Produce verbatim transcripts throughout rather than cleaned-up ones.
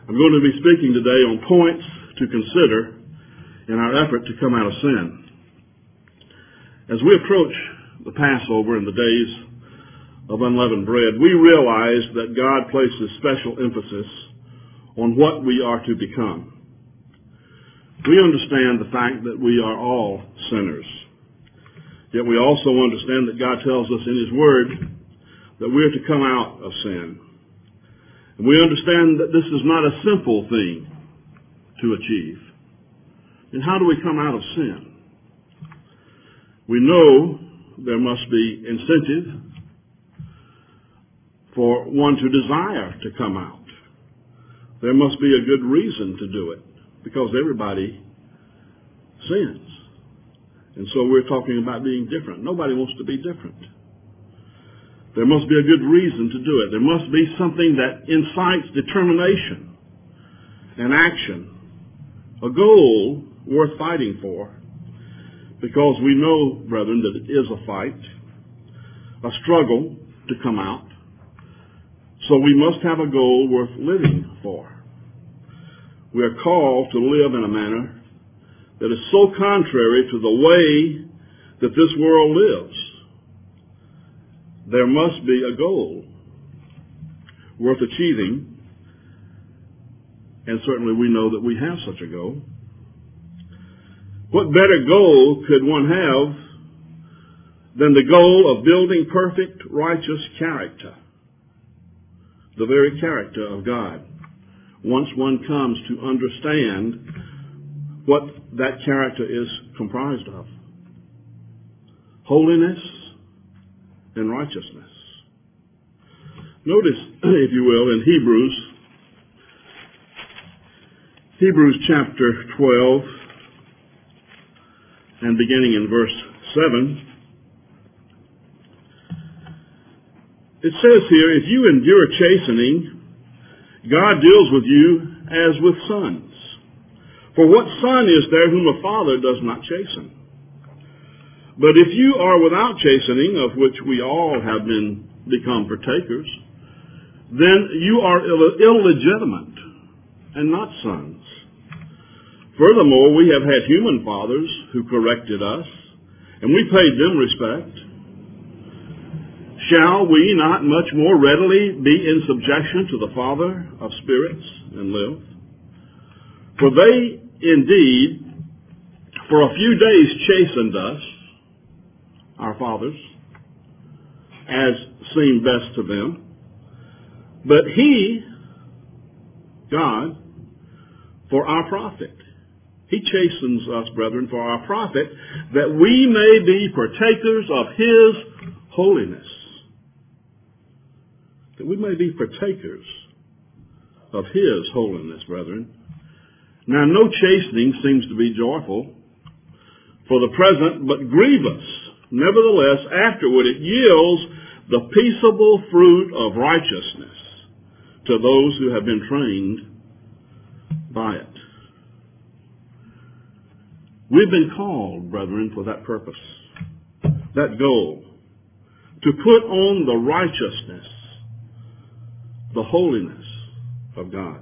I'm going to be speaking today on points to consider in our effort to come out of sin. As we approach the Passover and the days of unleavened bread, we realize that God places special emphasis on what we are to become. We understand the fact that we are all sinners. Yet we also understand that God tells us in His Word that we are to come out of sin. And we understand that this is not a simple thing to achieve. And how do we come out of sin? We know there must be incentive for one to desire to come out. There must be a good reason to do it, because everybody sins. And so we're talking about being different. Nobody wants to be different. There must be a good reason to do it. There must be something that incites determination and action, a goal worth fighting for, because we know, brethren, that it is a fight, a struggle to come out. So we must have a goal worth living for. We are called to live in a manner that is so contrary to the way that this world lives. There must be a goal worth achieving, and certainly we know that we have such a goal. What better goal could one have than the goal of building perfect, righteous character, the very character of God, once one comes to understand what that character is comprised of? Holiness and righteousness. Notice, if you will, in Hebrews, Hebrews chapter twelve, and beginning in verse seven, it says here, if you endure chastening, God deals with you as with sons. For what son is there whom a father does not chasten? But if you are without chastening, of which we all have been become partakers, then you are Ill- illegitimate and not sons. Furthermore, we have had human fathers who corrected us, and we paid them respect. Shall we not much more readily be in subjection to the Father of spirits and live? For they indeed for a few days chastened us, our fathers, as seemed best to them. But He, God, for our profit. He chastens us, brethren, for our profit, that we may be partakers of His holiness. That we may be partakers of His holiness, brethren. Now, no chastening seems to be joyful for the present, but grievous. Nevertheless, afterward it yields the peaceable fruit of righteousness to those who have been trained by it. We've been called, brethren, for that purpose, that goal, to put on the righteousness, the holiness of God.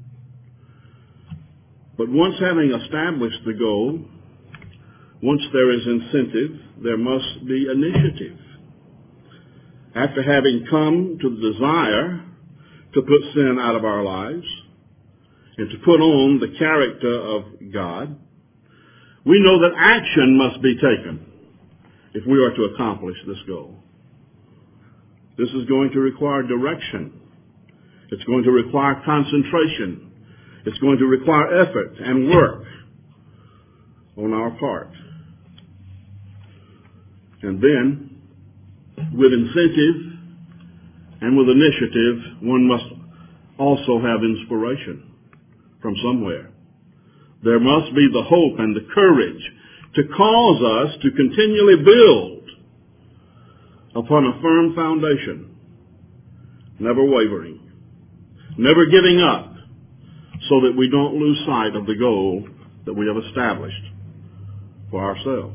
But once having established the goal, once there is incentive, there must be initiative. After having come to the desire to put sin out of our lives and to put on the character of God, we know that action must be taken if we are to accomplish this goal. This is going to require direction. It's going to require concentration. It's going to require effort and work on our part. And then, with incentive and with initiative, one must also have inspiration from somewhere. There must be the hope and the courage to cause us to continually build upon a firm foundation, never wavering, never giving up, so that we don't lose sight of the goal that we have established for ourselves.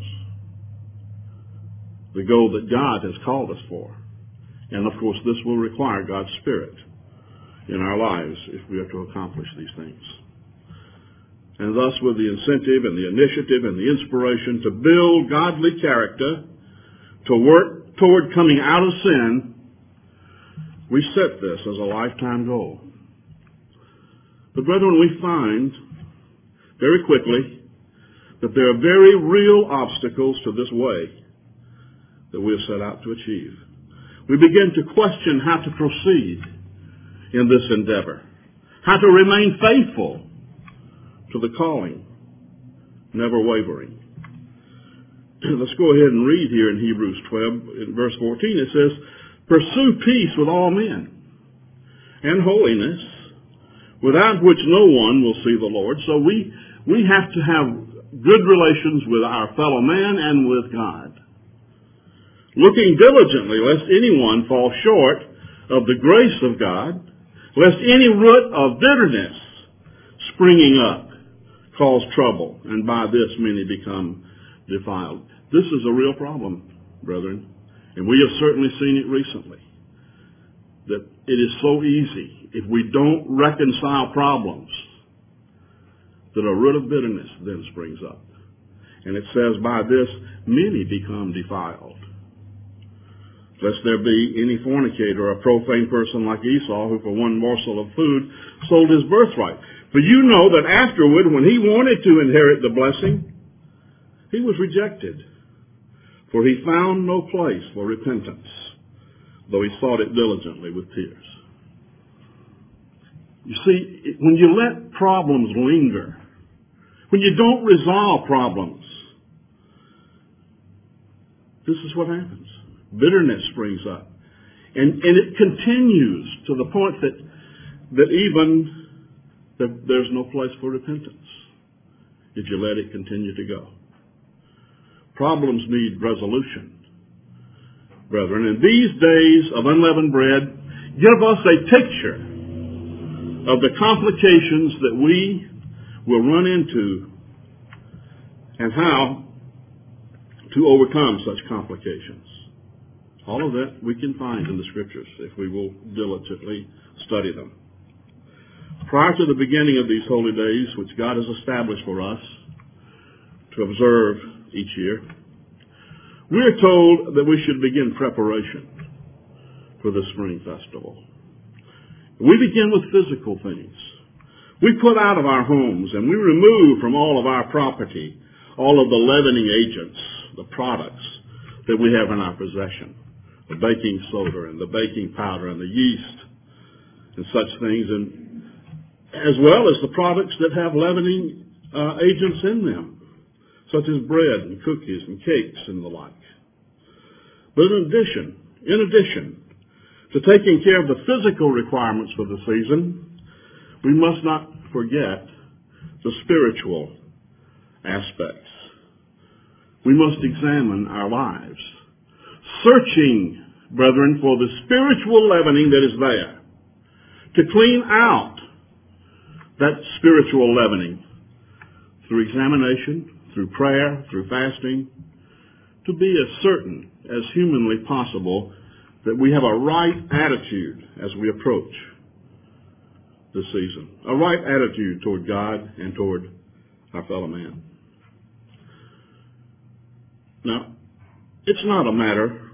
The goal that God has called us for. And of course, this will require God's Spirit. in our lives if we are to accomplish these things. And thus, with the incentive and the initiative and the inspiration to build godly character, to work toward coming out of sin, we set this as a lifetime goal. But brethren, we find very quickly that there are very real obstacles to this way that we have set out to achieve. We begin to question how to proceed in this endeavor, how to remain faithful to the calling, never wavering. Let's go ahead and read here in Hebrews twelve, in verse fourteen. It says, "Pursue peace with all men and holiness, without which no one will see the Lord." So we, we have to have good relations with our fellow man and with God. Looking diligently, lest anyone fall short of the grace of God, lest any root of bitterness springing up cause trouble, and by this many become defiled. This is a real problem, brethren, and we have certainly seen it recently, that it is so easy, if we don't reconcile problems, that a root of bitterness then springs up. And it says, by this many become defiled. Lest there be any fornicator or a profane person like Esau, who for one morsel of food sold his birthright. For you know that afterward, when he wanted to inherit the blessing, he was rejected. For he found no place for repentance, though he sought it diligently with tears. You see, when you let problems linger, when you don't resolve problems, this is what happens. Bitterness springs up. And, and it continues to the point that, that even that there's no place for repentance if you let it continue to go. Problems need resolution, brethren. And these days of unleavened bread give us a picture of the complications that we will run into and how to overcome such complications. All of that we can find in the Scriptures if we will diligently study them. Prior to the beginning of these holy days, which God has established for us to observe each year, we are told that we should begin preparation for the spring festival. We begin with physical things. We put out of our homes and we remove from all of our property all of the leavening agents, the products that we have in our possession, the baking soda and the baking powder and the yeast and such things, and as well as the products that have leavening uh, agents in them, such as bread and cookies and cakes and the like. But in addition, in addition to taking care of the physical requirements for the season, we must not forget the spiritual aspects. We must examine our lives, searching, brethren, for the spiritual leavening that is there, to clean out that spiritual leavening through examination, through prayer, through fasting, to be as certain as humanly possible that we have a right attitude as we approach the season, a right attitude toward God and toward our fellow man. Now, it's not a matter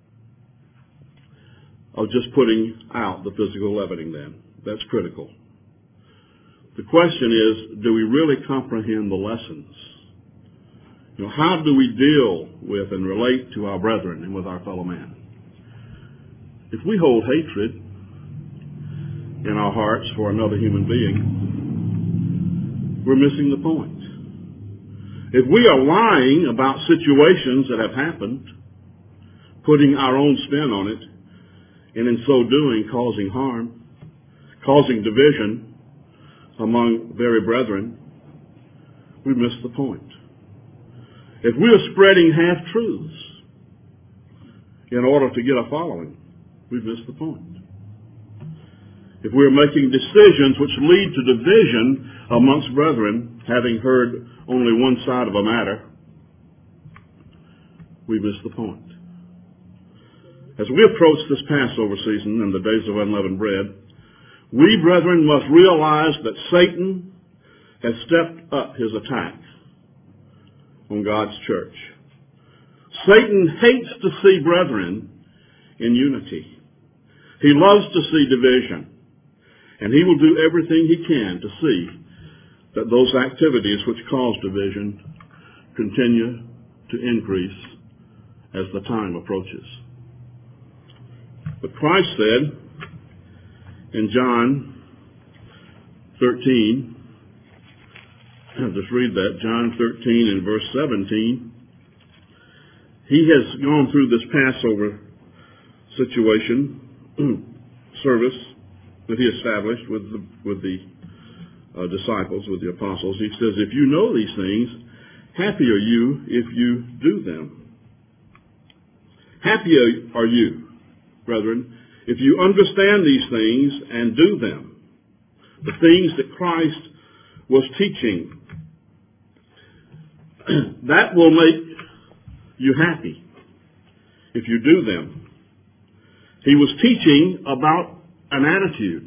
of just putting out the physical leavening then. That's critical. The question is, do we really comprehend the lessons? You know, how do we deal with and relate to our brethren and with our fellow man? If we hold hatred in our hearts for another human being, we're missing the point. If we are lying about situations that have happened, putting our own spin on it, and in so doing causing harm, causing division among very brethren, we miss the point. If we are spreading half-truths in order to get a following, we've missed the point. If we are making decisions which lead to division amongst brethren, having heard only one side of a matter, we miss the point. As we approach this Passover season and the days of unleavened bread, We, brethren, must realize that Satan has stepped up his attack on God's church. Satan hates to see brethren in unity. He loves to see division. And he will do everything he can to see that those activities which cause division continue to increase as the time approaches. But Christ said in John thirteen, I'll just read that, John thirteen and verse seventeen, he has gone through this Passover situation, service that he established with the, with the uh, disciples, with the apostles. He says, if you know these things, happy are you if you do them. Happy are you, brethren, if you understand these things and do them. The things that Christ was teaching. That will make you happy if you do them. He was teaching about an attitude.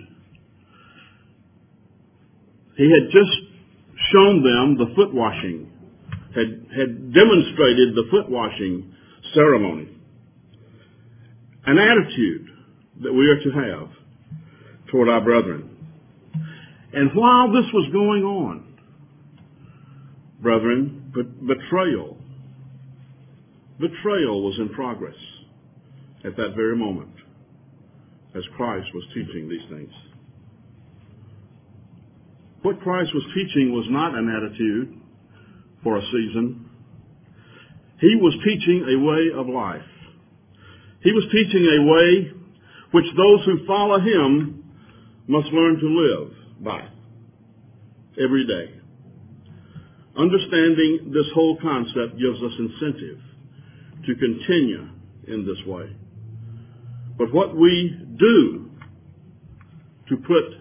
He had just shown them the foot washing, had, had demonstrated the foot washing ceremony. An attitude that we are to have toward our brethren. And while this was going on, brethren, betrayal, betrayal was in progress at that very moment as Christ was teaching these things. What Christ was teaching was not an attitude for a season. He was teaching a way of life. He was teaching a way which those who follow him must learn to live by every day. Understanding this whole concept gives us incentive to continue in this way. But what we do to put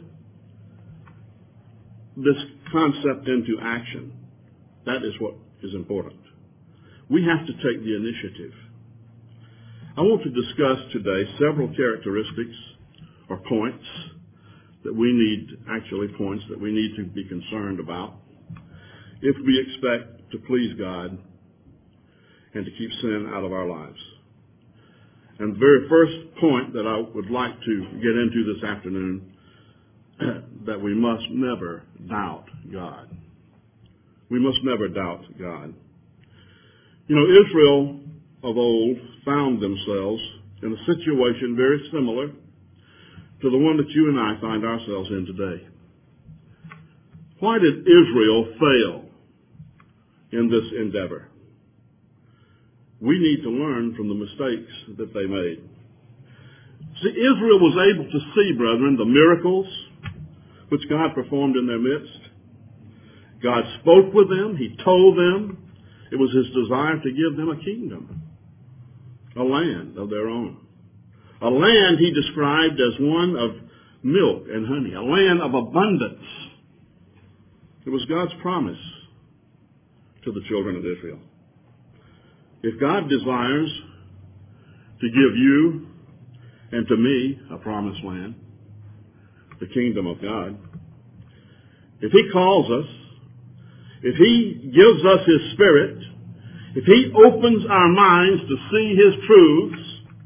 this concept into action, that is what is important. We have to take the initiative. I want to discuss today several characteristics or points that we need, actually points that we need to be concerned about if we expect to please God and to keep sin out of our lives. And the very first point that I would like to get into this afternoon, that we must never doubt God. We must never doubt God. You know, Israel of old found themselves in a situation very similar to the one that you and I find ourselves in today. Why did Israel fail in this endeavor? We need to learn from the mistakes that they made. See, Israel was able to see, brethren, the miracles which God performed in their midst. God spoke with them. He told them it was his desire to give them a kingdom, a land of their own. A land he described as one of milk and honey, a land of abundance. It was God's promise to the children of Israel. If God desires to give you and to me a promised land, the kingdom of God, if he calls us, if he gives us his Spirit, if he opens our minds to see his truths,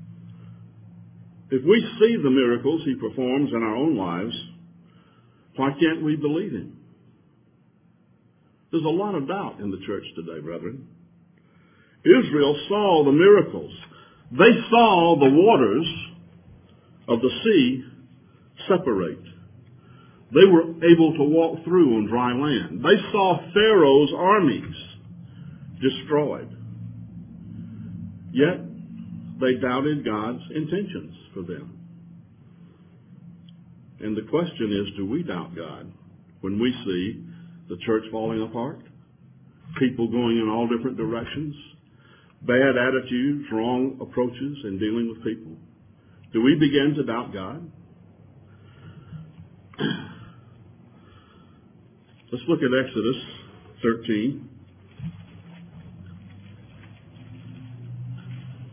if we see the miracles he performs in our own lives, why can't we believe him? There's a lot of doubt in the church today, brethren. Israel saw the miracles. They saw the waters of the sea separate. They were able to walk through on dry land. They saw Pharaoh's armies destroyed. Yet, they doubted God's intentions for them. And the question is, do we doubt God when we see the church falling apart, people going in all different directions, bad attitudes, wrong approaches in dealing with people? Do we begin to doubt God? Let's look at Exodus thirteen.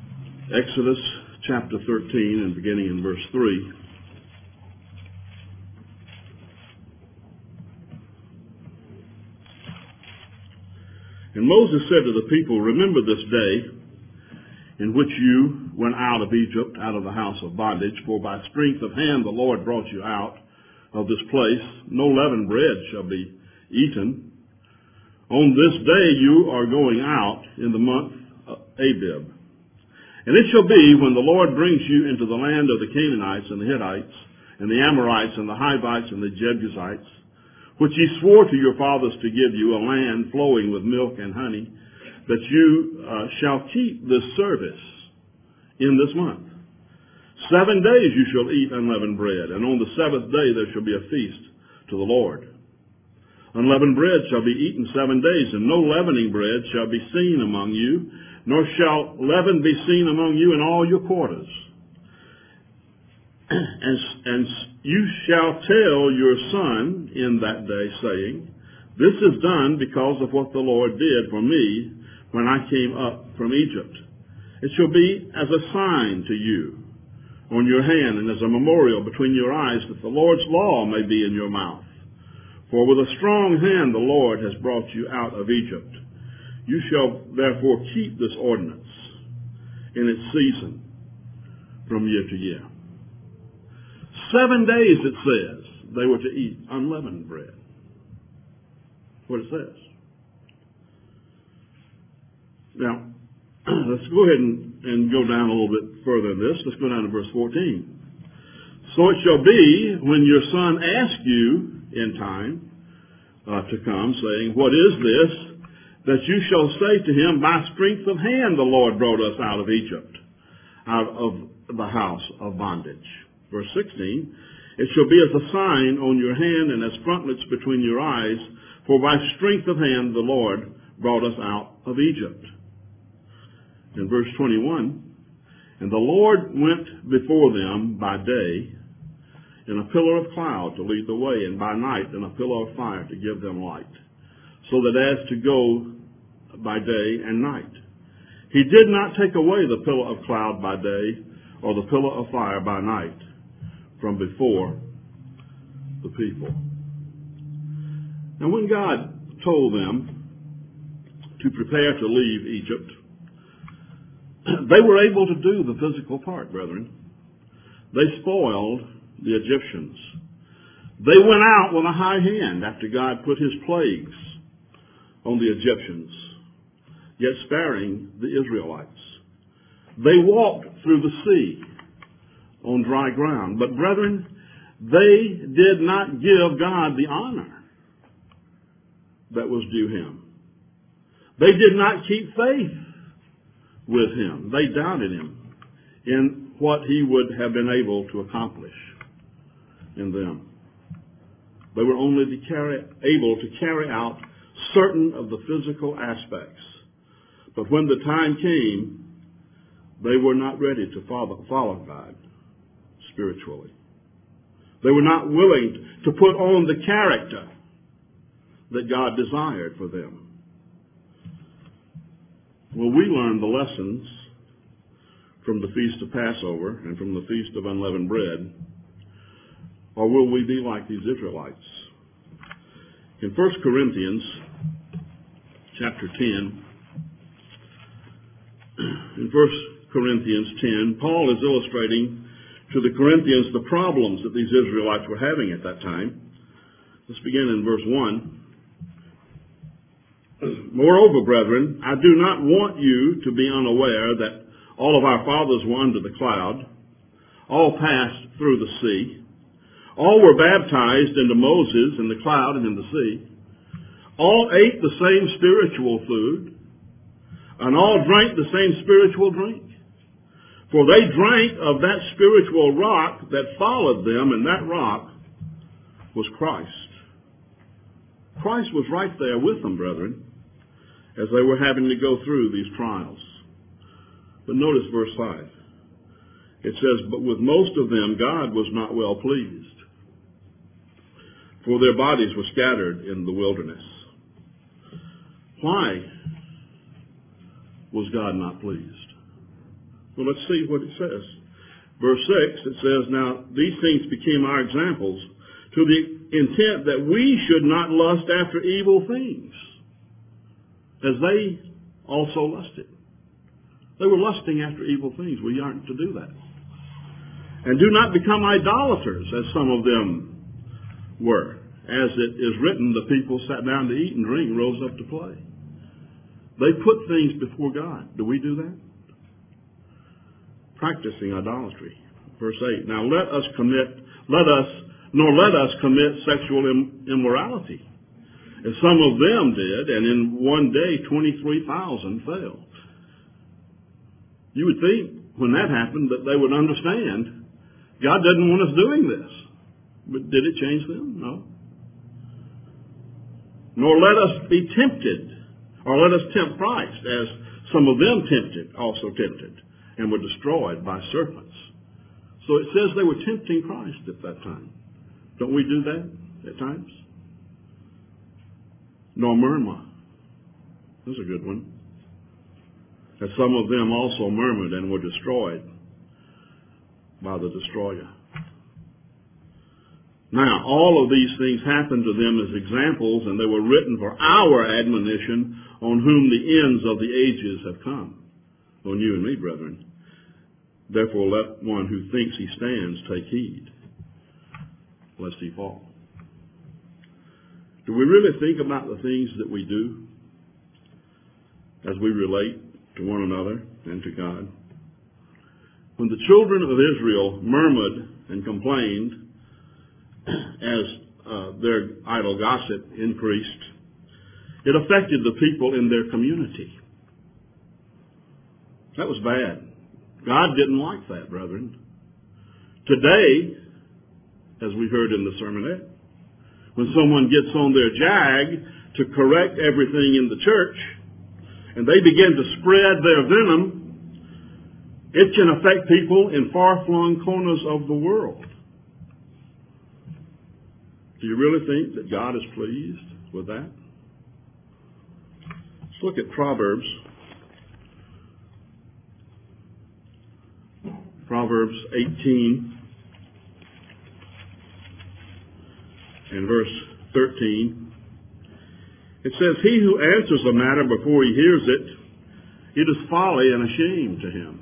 Exodus chapter thirteen and beginning in verse three. And Moses said to the people, remember this day in which you went out of Egypt, out of the house of bondage, for by strength of hand the Lord brought you out of this place. No leavened bread shall be eaten. On this day you are going out in the month of Abib. And it shall be when the Lord brings you into the land of the Canaanites and the Hittites and the Amorites and the Hivites and the Jebusites, which he swore to your fathers to give you, a land flowing with milk and honey, that you uh, shall keep this service in this month. Seven days you shall eat unleavened bread, and on the seventh day there shall be a feast to the Lord. Unleavened bread shall be eaten seven days, and no leavening bread shall be seen among you, nor shall leaven be seen among you in all your quarters. And, and you shall tell your son in that day, saying, this is done because of what the Lord did for me when I came up from Egypt. It shall be as a sign to you on your hand and as a memorial between your eyes, that the Lord's law may be in your mouth. For with a strong hand the Lord has brought you out of Egypt. You shall therefore keep this ordinance in its season from year to year. Seven days, it says, they were to eat unleavened bread. That's what it says. Now, let's go ahead and, and go down a little bit further in this. Let's go down to verse fourteen. So it shall be when your son asks you in time uh, to come, saying, what is this? That you shall say to him, by strength of hand the Lord brought us out of Egypt, out of the house of bondage. Verse sixteen, it shall be as a sign on your hand and as frontlets between your eyes, for by strength of hand the Lord brought us out of Egypt. In verse twenty-one, and the Lord went before them by day in a pillar of cloud to lead the way, and by night in a pillar of fire to give them light, so that as to go by day and night. He did not take away the pillar of cloud by day or the pillar of fire by night from before the people. Now when God told them to prepare to leave Egypt, they were able to do the physical part, brethren. They spoiled the Egyptians. They went out with a high hand after God put his plagues on the Egyptians, yet sparing the Israelites. They walked through the sea on dry ground. But brethren, they did not give God the honor that was due him. They did not keep faith with him. They doubted him in what he would have been able to accomplish in them. They were only to carry, able to carry out certain of the physical aspects. But when the time came, they were not ready to follow, follow God spiritually. They were not willing to put on the character that God desired for them. Will we learn the lessons from the Feast of Passover and from the Feast of Unleavened Bread, or will we be like these Israelites? In First Corinthians chapter ten, in First Corinthians ten, Paul is illustrating to the Corinthians the problems that these Israelites were having at that time. Let's begin in verse one. Moreover, brethren, I do not want you to be unaware that all of our fathers were under the cloud, all passed through the sea, all were baptized into Moses in the cloud and in the sea, all ate the same spiritual food, and all drank the same spiritual drink. For they drank of that spiritual rock that followed them, and that rock was Christ. Christ was right there with them, brethren, as they were having to go through these trials. But notice verse five. It says, but with most of them God was not well pleased, for their bodies were scattered in the wilderness. Why was God not pleased? Well, let's see what it says. Verse six, it says, now these things became our examples to the intent that we should not lust after evil things, as they also lusted. They were lusting after evil things. We aren't to do that. And do not become idolaters, as some of them were. As it is written, the people sat down to eat and drink and rose up to play. They put things before God. Do we do that? Practicing idolatry. Verse eight. Now let us commit, let us, nor let us commit sexual immorality, as some of them did, and in one day twenty-three thousand fell. You would think when that happened that they would understand God doesn't want us doing this. But did it change them? No. Nor let us be tempted, or let us tempt Christ, as some of them tempted, also tempted, and were destroyed by serpents. So it says they were tempting Christ at that time. Don't we do that at times? Nor murmur. That's a good one. As some of them also murmured and were destroyed by the destroyer. Now, all of these things happened to them as examples, and they were written for our admonition, on whom the ends of the ages have come. On you and me, brethren. Therefore, let one who thinks he stands take heed, lest he fall. Do we really think about the things that we do as we relate to one another and to God? When the children of Israel murmured and complained as uh, their idle gossip increased, it affected the people in their community. That was bad. God didn't like that, brethren. Today, as we heard in the sermonette, when someone gets on their jag to correct everything in the church, and they begin to spread their venom, it can affect people in far-flung corners of the world. Do you really think that God is pleased with that? Let's look at Proverbs. Proverbs eighteen and verse thirteen. It says, he who answers a matter before he hears it, it is folly and a shame to him.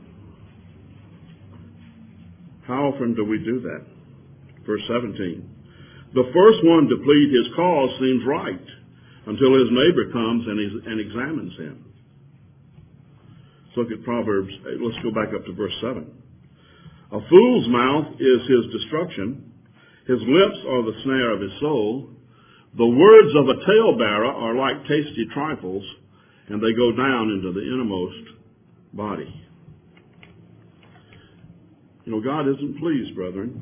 How often do we do that? Verse seventeen. The first one to plead his cause seems right until his neighbor comes and, and examines him. Let's look at Proverbs. Let's go back up to verse seven. A fool's mouth is his destruction. His lips are the snare of his soul. The words of a talebearer are like tasty trifles, and they go down into the innermost body. You know, God isn't pleased, brethren,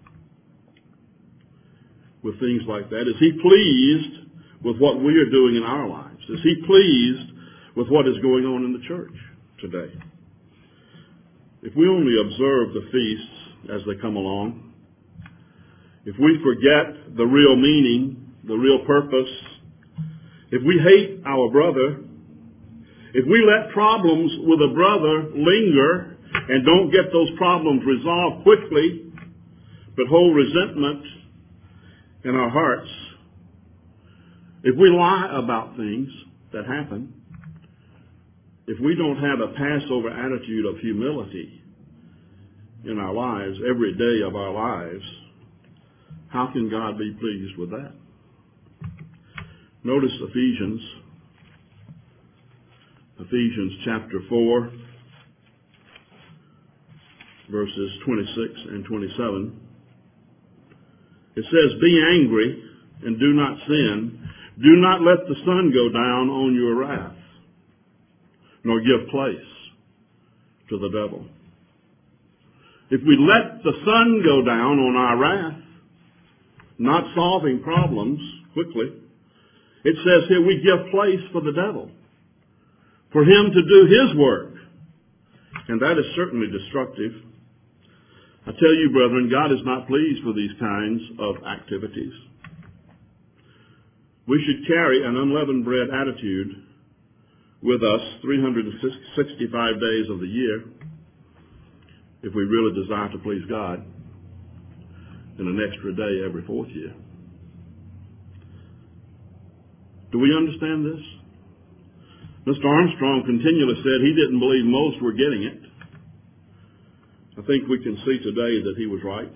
with things like that. Is he pleased with what we are doing in our lives? Is he pleased with what is going on in the church today? If we only observe the feasts as they come along, if we forget the real meaning, the real purpose, if we hate our brother, if we let problems with a brother linger and don't get those problems resolved quickly, but hold resentment in our hearts, if we lie about things that happen, if we don't have a Passover attitude of humility in our lives, every day of our lives, how can God be pleased with that? Notice Ephesians, Ephesians chapter four, verses twenty-six and twenty-seven. It says, be angry and do not sin. Do not let the sun go down on your wrath, nor give place to the devil. If we let the sun go down on our wrath, not solving problems quickly, it says here we give place for the devil, for him to do his work. And that is certainly destructive. I tell you, brethren, God is not pleased with these kinds of activities. We should carry an unleavened bread attitude with us three hundred sixty-five days of the year if we really desire to please God, and an extra day every fourth year. Do we understand this? Mister Armstrong continually said he didn't believe most were getting it. I think we can see today that he was right.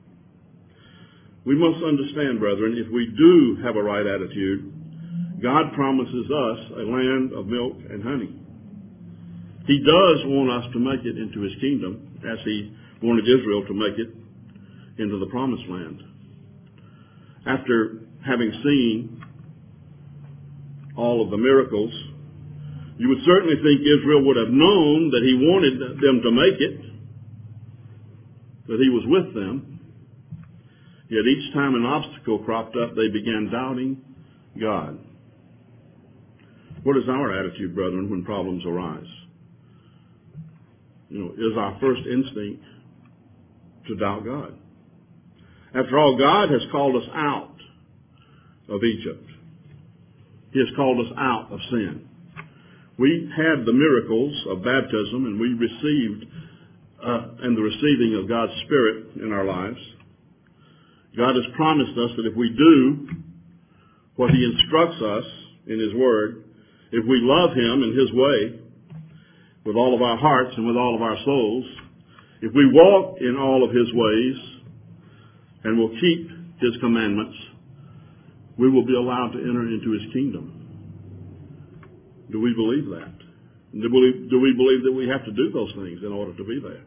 We must understand, brethren, if we do have a right attitude, God promises us a land of milk and honey. He does want us to make it into his kingdom, as he wanted Israel to make it into the promised land. After having seen all of the miracles, you would certainly think Israel would have known that he wanted them to make it, that he was with them. Yet each time an obstacle cropped up, they began doubting God. What is our attitude, brethren, when problems arise? You know, is our first instinct to doubt God? After all, God has called us out of Egypt. He has called us out of sin. We had the miracles of baptism, and we received uh, and the receiving of God's Spirit in our lives. God has promised us that if we do what he instructs us in his word, if we love him in his way with all of our hearts and with all of our souls, if we walk in all of his ways and will keep his commandments, we will be allowed to enter into his kingdom. Do we believe that? Do we, do we believe that we have to do those things in order to be there?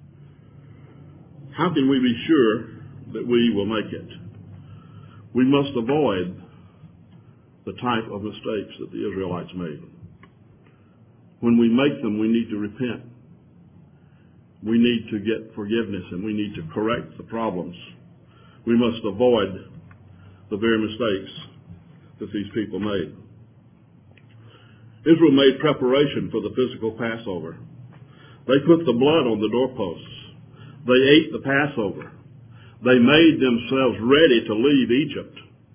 How can we be sure that we will make it? We must avoid the type of mistakes that the Israelites made. When we make them, we need to repent. We need to get forgiveness, and we need to correct the problems. We must avoid the very mistakes that these people made. Israel made preparation for the physical Passover. They put the blood on the doorposts. They ate the Passover. They made themselves ready to leave Egypt.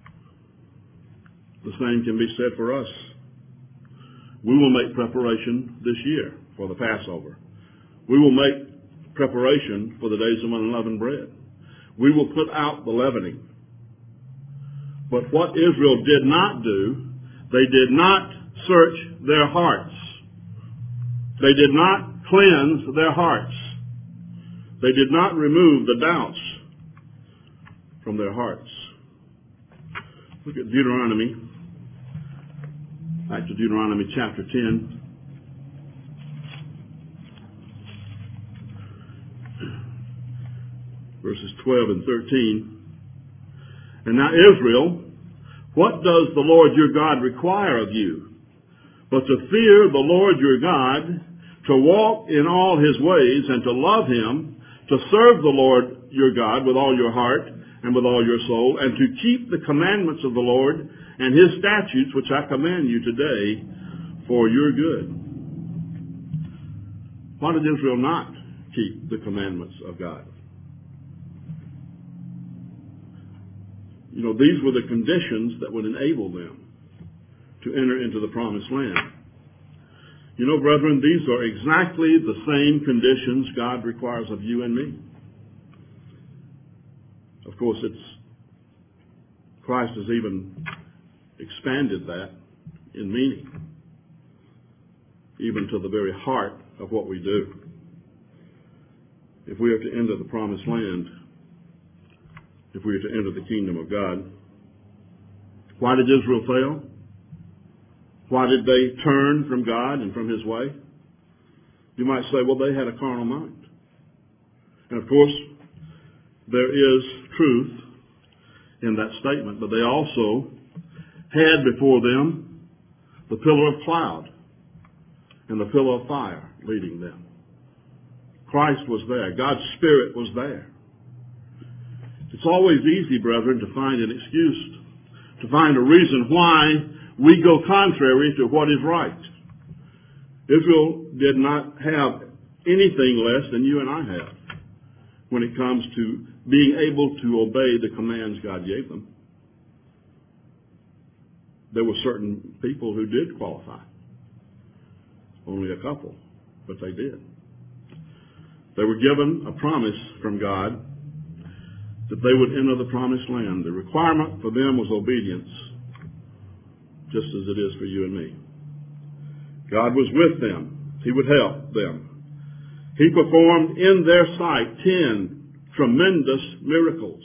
The same can be said for us. We will make preparation this year for the Passover. We will make preparation for the days of unleavened bread. We will put out the leavening. But what Israel did not do, they did not search their hearts. They did not cleanse their hearts. They did not remove the doubts from their hearts. Look at Deuteronomy. Back to Deuteronomy chapter ten. Verses twelve and thirteen. And now Israel, what does the Lord your God require of you? But to fear the Lord your God, to walk in all his ways, and to love him, to serve the Lord your God with all your heart and with all your soul, and to keep the commandments of the Lord and his statutes, which I command you today, for your good. Why did Israel not keep the commandments of God? You know, these were the conditions that would enable them to enter into the promised land. You know, brethren, these are exactly the same conditions God requires of you and me. Of course, it's Christ has even expanded that in meaning, even to the very heart of what we do. If we are to enter the promised land, if we are to enter the kingdom of God, why did Israel fail? Why did they turn from God and from his way? You might say, well, they had a carnal mind. And of course, there is truth in that statement, but they also had before them the pillar of cloud and the pillar of fire leading them. Christ was there. God's Spirit was there. It's always easy, brethren, to find an excuse, to find a reason why we go contrary to what is right. Israel did not have anything less than you and I have when it comes to being able to obey the commands God gave them. There were certain people who did qualify. Only a couple, but they did. They were given a promise from God that they would enter the promised land. The requirement for them was obedience, just as it is for you and me. God was with them. He would help them. He performed in their sight ten tremendous miracles.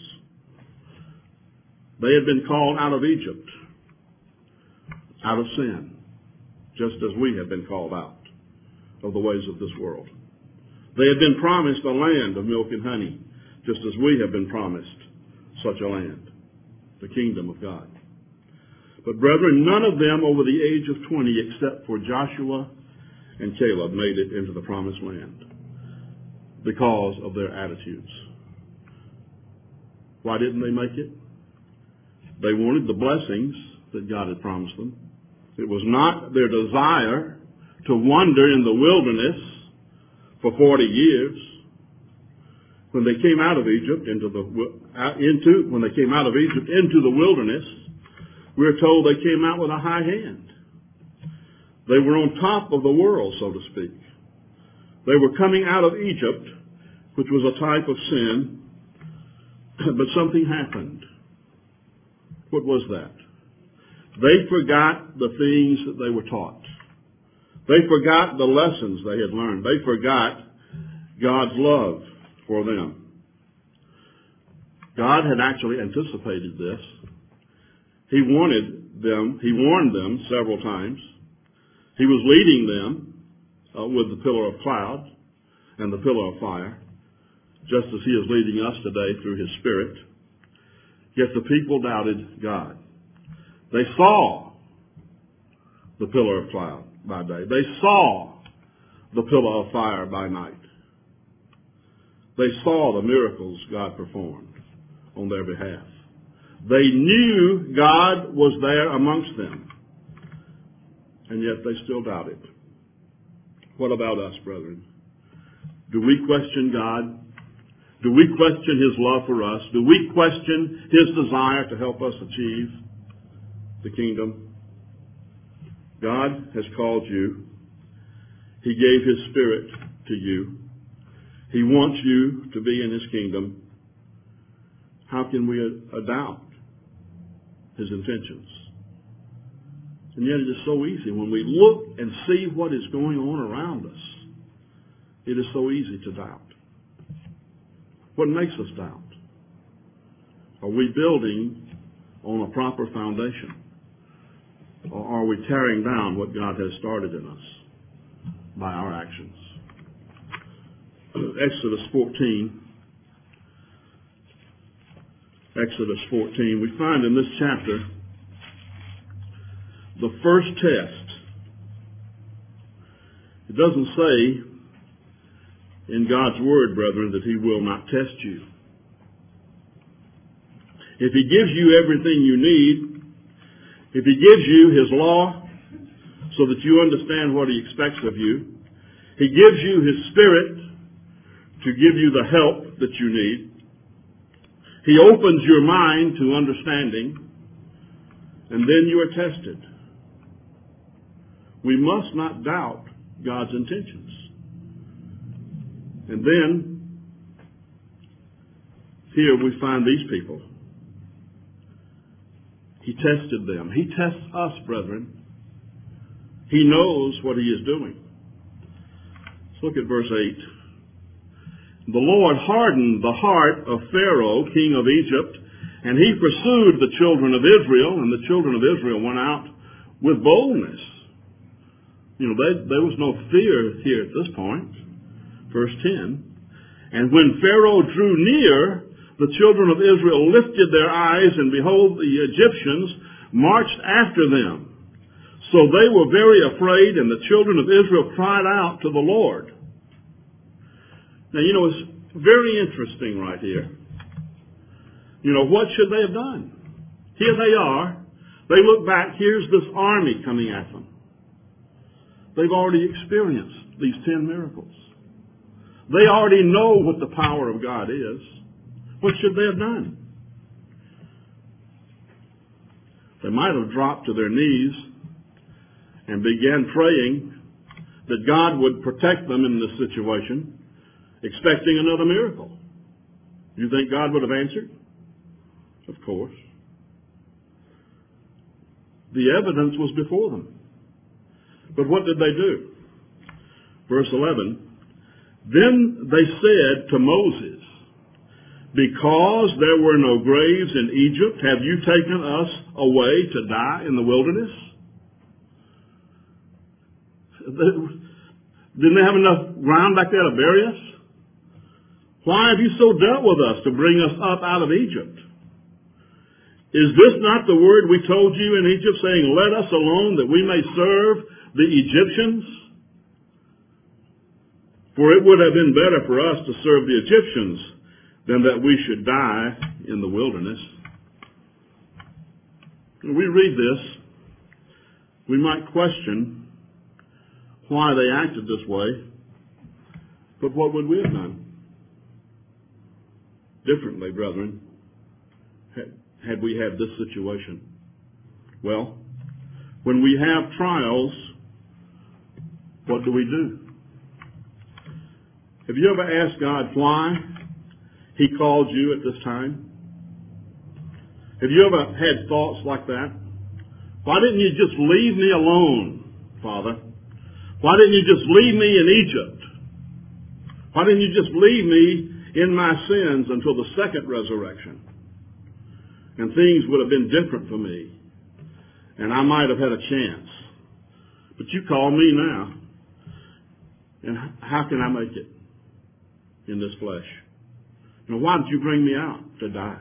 They had been called out of Egypt, out of sin, just as we have been called out of the ways of this world. They had been promised a land of milk and honey, just as we have been promised such a land, the kingdom of God. But brethren, none of them over the age of twenty, except for Joshua and Caleb, made it into the promised land because of their attitudes. Why didn't they make it? They wanted the blessings that God had promised them. It was not their desire to wander in the wilderness for forty years. When they came out of Egypt into the into when they came out of Egypt into the wilderness, we're told they came out with a high hand. They were on top of the world, so to speak. They were coming out of Egypt, which was a type of sin, but something happened. What was that? They forgot the things that they were taught. They forgot the lessons they had learned. They forgot God's love for them. God had actually anticipated this. He wanted them, he warned them several times. He was leading them uh, with the pillar of cloud and the pillar of fire, just as he is leading us today through his Spirit. Yet the people doubted God. They saw the pillar of cloud by day. They saw the pillar of fire by night. They saw the miracles God performed on their behalf. They knew God was there amongst them, and yet they still doubted. What about us, brethren? Do we question God? Do we question his love for us? Do we question his desire to help us achieve the kingdom? God has called you. He gave his Spirit to you. He wants you to be in his kingdom. How can we doubt his intentions? And yet it is so easy. When we look and see what is going on around us, it is so easy to doubt. What makes us doubt? Are we building on a proper foundation? Or are we tearing down what God has started in us by our actions? Exodus fourteen. Exodus fourteen. We find in this chapter the first test. It doesn't say in God's Word, brethren, that he will not test you. If he gives you everything you need, if he gives you his law so that you understand what he expects of you, he gives you his Spirit to give you the help that you need, he opens your mind to understanding, and then you are tested. We must not doubt God's intentions. And then, here we find these people. He tested them. He tests us, brethren. He knows what he is doing. Let's look at verse eight. The Lord hardened the heart of Pharaoh, king of Egypt, and he pursued the children of Israel, and the children of Israel went out with boldness. You know, they, there was no fear here at this point. Verse ten. And when Pharaoh drew near, the children of Israel lifted their eyes, and behold, the Egyptians marched after them. So they were very afraid, and the children of Israel cried out to the Lord. Now, you know, it's very interesting right here. You know, what should they have done? Here they are. They look back. Here's this army coming at them. They've already experienced these ten miracles. They already know what the power of God is. What should they have done? They might have dropped to their knees and began praying that God would protect them in this situation, expecting another miracle. You think God would have answered? Of course. The evidence was before them. But what did they do? Verse eleven, then they said to Moses, because there were no graves in Egypt, have you taken us away to die in the wilderness? Didn't they have enough ground back there to bury us? Why have you so dealt with us to bring us up out of Egypt? Is this not the word we told you in Egypt, saying, let us alone that we may serve the Egyptians? For it would have been better for us to serve the Egyptians than that we should die in the wilderness. When we read this, we might question why they acted this way, but what would we have done differently, brethren, had we had this situation? Well, when we have trials, what do we do? Have you ever asked God why He called you at this time? Have you ever had thoughts like that? Why didn't you just leave me alone, Father? Why didn't you just leave me in Egypt? Why didn't you just leave me in my sins until the second resurrection? And things would have been different for me. And I might have had a chance. But you call me now. And how can I make it in this flesh? Now, why did you bring me out to die?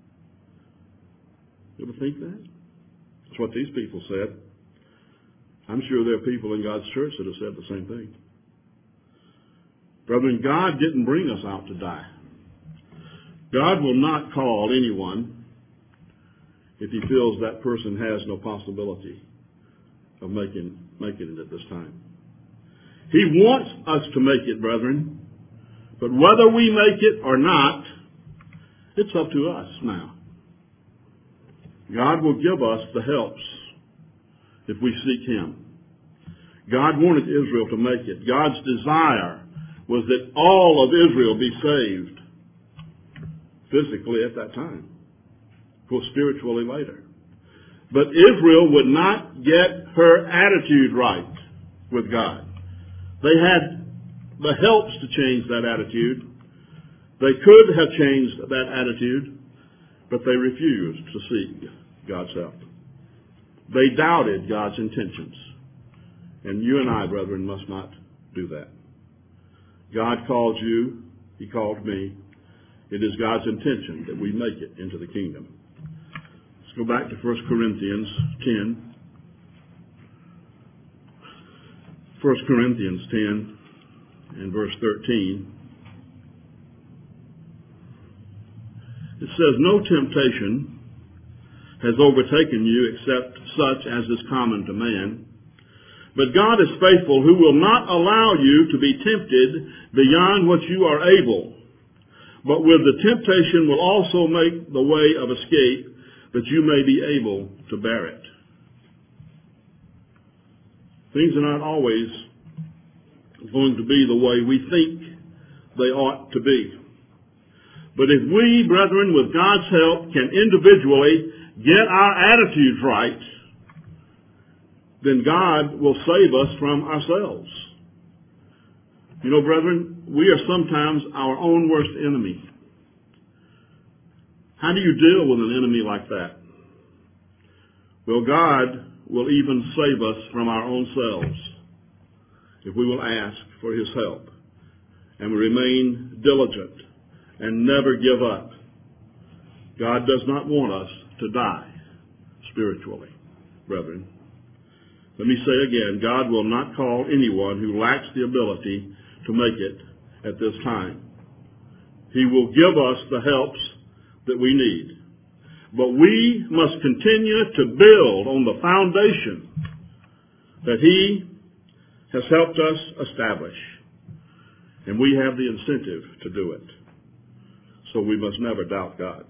You ever think that? That's what these people said. I'm sure there are people in God's church that have said the same thing. Brethren, God didn't bring us out to die. God will not call anyone if He feels that person has no possibility of making, making it at this time. He wants us to make it, brethren. But whether we make it or not, it's up to us now. God will give us the helps if we seek Him. God wanted Israel to make it. God's desire was that all of Israel be saved physically at that time. Of course, spiritually later. But Israel would not get her attitude right with God. They had the helps to change that attitude. They could have changed that attitude, but they refused to seek God's help. They doubted God's intentions. And you and I, brethren, must not do that. God called you. He called me. It is God's intention that we make it into the kingdom. Let's go back to First Corinthians ten. First Corinthians ten and verse thirteen. It says, no temptation has overtaken you except such as is common to man. But God is faithful, who will not allow you to be tempted beyond what you are able, but with the temptation will also make the way of escape, that you may be able to bear it. Things are not always going to be the way we think they ought to be. But if we, brethren, with God's help, can individually get our attitudes right, then God will save us from ourselves. You know, brethren, we are sometimes our own worst enemy. How do you deal with an enemy like that? Well, God will even save us from our own selves if we will ask for His help and remain diligent and never give up. God does not want us to die spiritually, brethren. Let me say again, God will not call anyone who lacks the ability to make it at this time. He will give us the helps that we need. But we must continue to build on the foundation that He has helped us establish. And we have the incentive to do it. So we must never doubt God.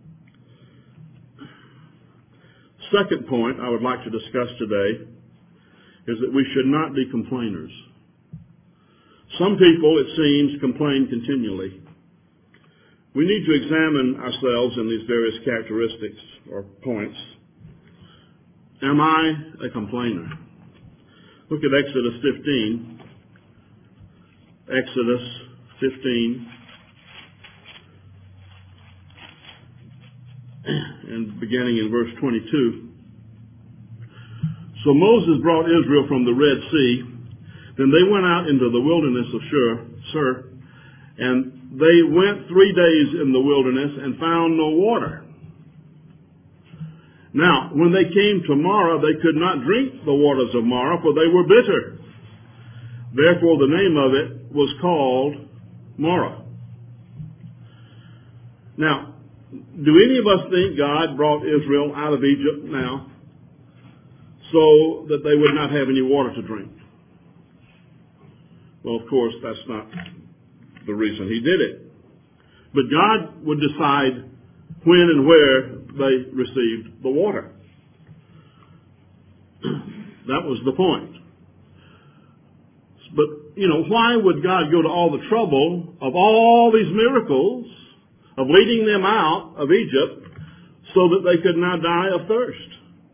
Second point I would like to discuss today is that we should not be complainers. Some people, it seems, complain continually. We need to examine ourselves in these various characteristics or points. Am I a complainer? Look at Exodus fifteen. Exodus fifteen. And beginning in verse twenty-two. So Moses brought Israel from the Red Sea. Then they went out into the wilderness of Shur, and they went three days in the wilderness and found no water. Now, when they came to Marah, they could not drink the waters of Marah, for they were bitter. Therefore, the name of it was called Marah. Now, do any of us think God brought Israel out of Egypt now so that they would not have any water to drink? Well, of course, that's not the reason he did it. But God would decide when and where they received the water. That was the point. But, you know, why would God go to all the trouble of all these miracles of leading them out of Egypt so that they could now die of thirst?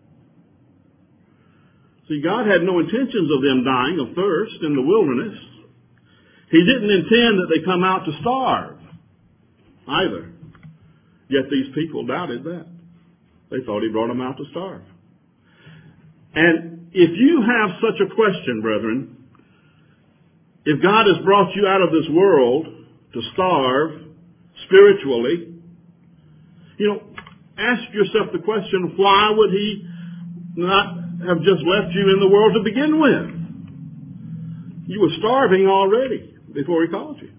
See, God had no intentions of them dying of thirst in the wilderness. He didn't intend that they come out to starve either. Yet these people doubted that. They thought he brought them out to starve. And if you have such a question, brethren, if God has brought you out of this world to starve spiritually, you know, ask yourself the question, why would he not have just left you in the world to begin with? You were starving already before he called you.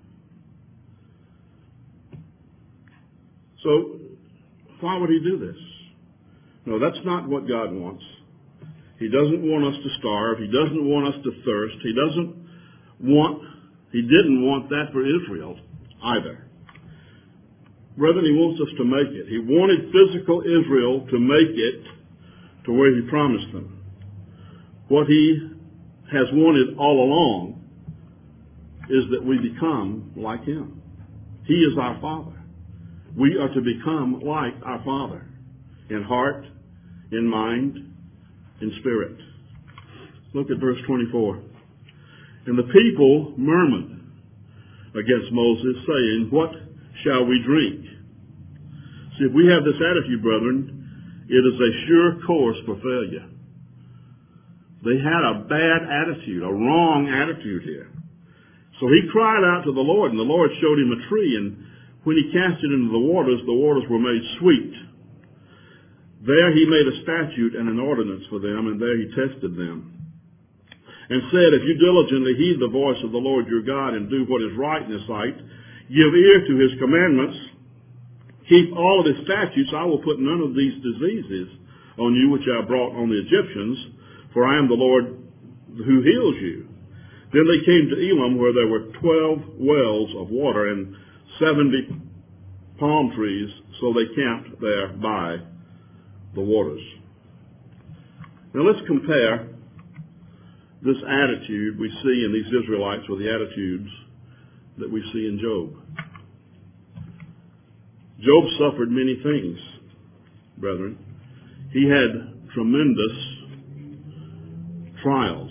So, why would he do this? No, that's not what God wants. He doesn't want us to starve. He doesn't want us to thirst. He doesn't want, he didn't want that for Israel either. Brethren, he wants us to make it. He wanted physical Israel to make it to where he promised them. What he has wanted all along is that we become like him. He is our Father. We are to become like our Father in heart, in mind, in spirit. Look at verse twenty-four. And the people murmured against Moses, saying, what shall we drink? See, if we have this attitude, brethren, it is a sure course for failure. They had a bad attitude, a wrong attitude here. So he cried out to the Lord, and the Lord showed him a tree, and when he cast it into the waters, the waters were made sweet. There he made a statute and an ordinance for them, and there he tested them. And said, if you diligently heed the voice of the Lord your God, and do what is right in his sight, give ear to his commandments, keep all of his statutes, I will put none of these diseases on you which I brought on the Egyptians, for I am the Lord who heals you. Then they came to Elim, where there were twelve wells of water, and seventy palm trees, so they camped there by the waters. Now let's compare this attitude we see in these Israelites with the attitudes that we see in Job. Job suffered many things, brethren. He had tremendous trials.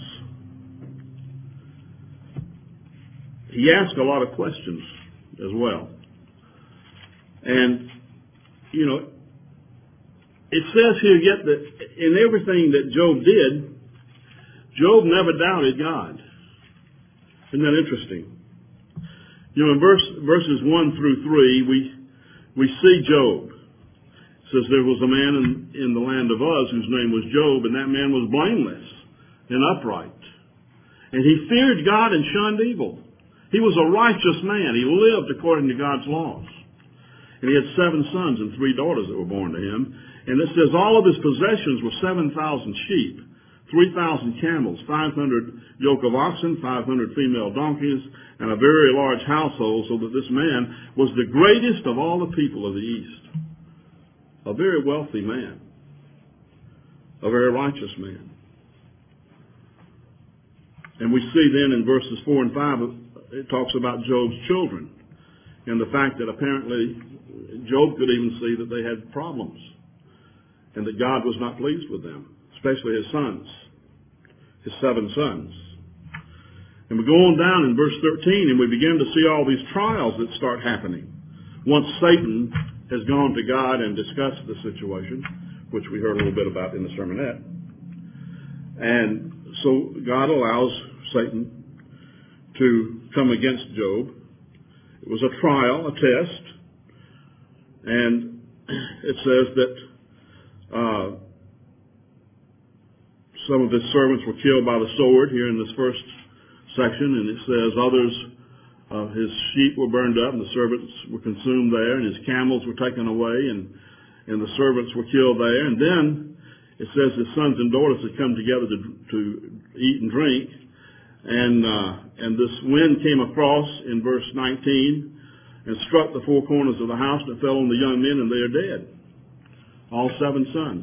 He asked a lot of questions as well. And, you know, it says here yet that in everything that Job did, Job never doubted God. Isn't that interesting? You know, in verse, verses one through three, we we see Job. It says there was a man in, in the land of Uz whose name was Job, and that man was blameless and upright. And he feared God and shunned evil. He was a righteous man. He lived according to God's laws. And he had seven sons and three daughters that were born to him. And it says all of his possessions were seven thousand sheep, three thousand camels, five hundred yoke of oxen, five hundred female donkeys, and a very large household, so that this man was the greatest of all the people of the East. A very wealthy man. A very righteous man. And we see then in verses four and five, it talks about Job's children, and the fact that apparently Job could even see that they had problems, and that God was not pleased with them, especially his sons. his seven sons. And we go on down in verse thirteen, and we begin to see all these trials that start happening. Once Satan has gone to God and discussed the situation, which we heard a little bit about in the sermonette. And so God allows Satan to come against Job. It was a trial, a test. And it says that uh, some of his servants were killed by the sword here in this first section. And it says others, uh, his sheep were burned up and the servants were consumed there. And his camels were taken away and, and the servants were killed there. And then it says his sons and daughters had come together to, to eat and drink. And, uh, and this wind came across in verse nineteen and struck the four corners of the house and fell on the young men, and they are dead. All seven sons.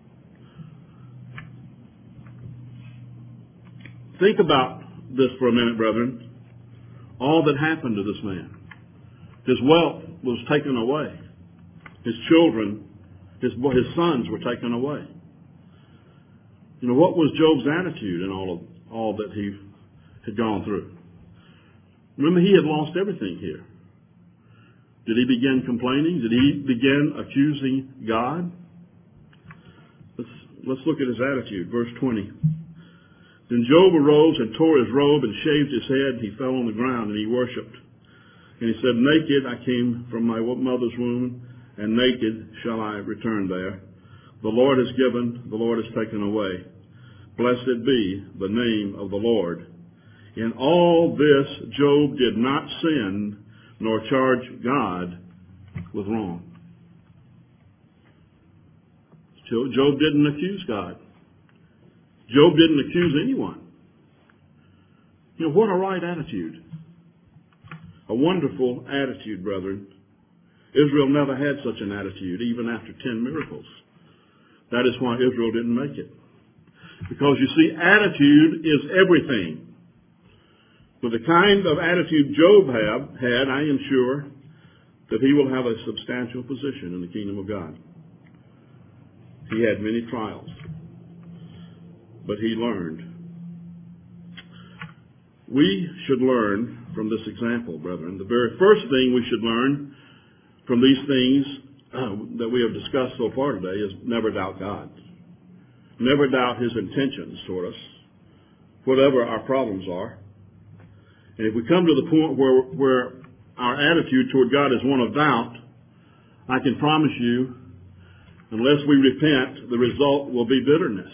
Think about this for a minute, brethren. All that happened to this man. His wealth was taken away. His children, his, his sons were taken away. You know, what was Job's attitude in all of all that he had gone through? Remember, he had lost everything here. Did he begin complaining? Did he begin accusing God? Let's, let's look at his attitude. Verse twenty. Then Job arose and tore his robe and shaved his head. He fell on the ground and he worshipped. And he said, naked I came from my mother's womb, and naked shall I return there. The Lord has given, the Lord has taken away. Blessed be the name of the Lord. In all this Job did not sin, nor charge God with wrong. Job didn't accuse God. Job didn't accuse anyone. You know, what a right attitude. A wonderful attitude, brethren. Israel never had such an attitude, even after ten miracles. That is why Israel didn't make it. Because you see, attitude is everything. With the kind of attitude Job have, had, I am sure that he will have a substantial position in the kingdom of God. He had many trials, but he learned. We should learn from this example, brethren. The very first thing we should learn from these things uh, that we have discussed so far today is never doubt God. Never doubt his intentions toward us, whatever our problems are. And if we come to the point where, where our attitude toward God is one of doubt, I can promise you, unless we repent, the result will be bitterness.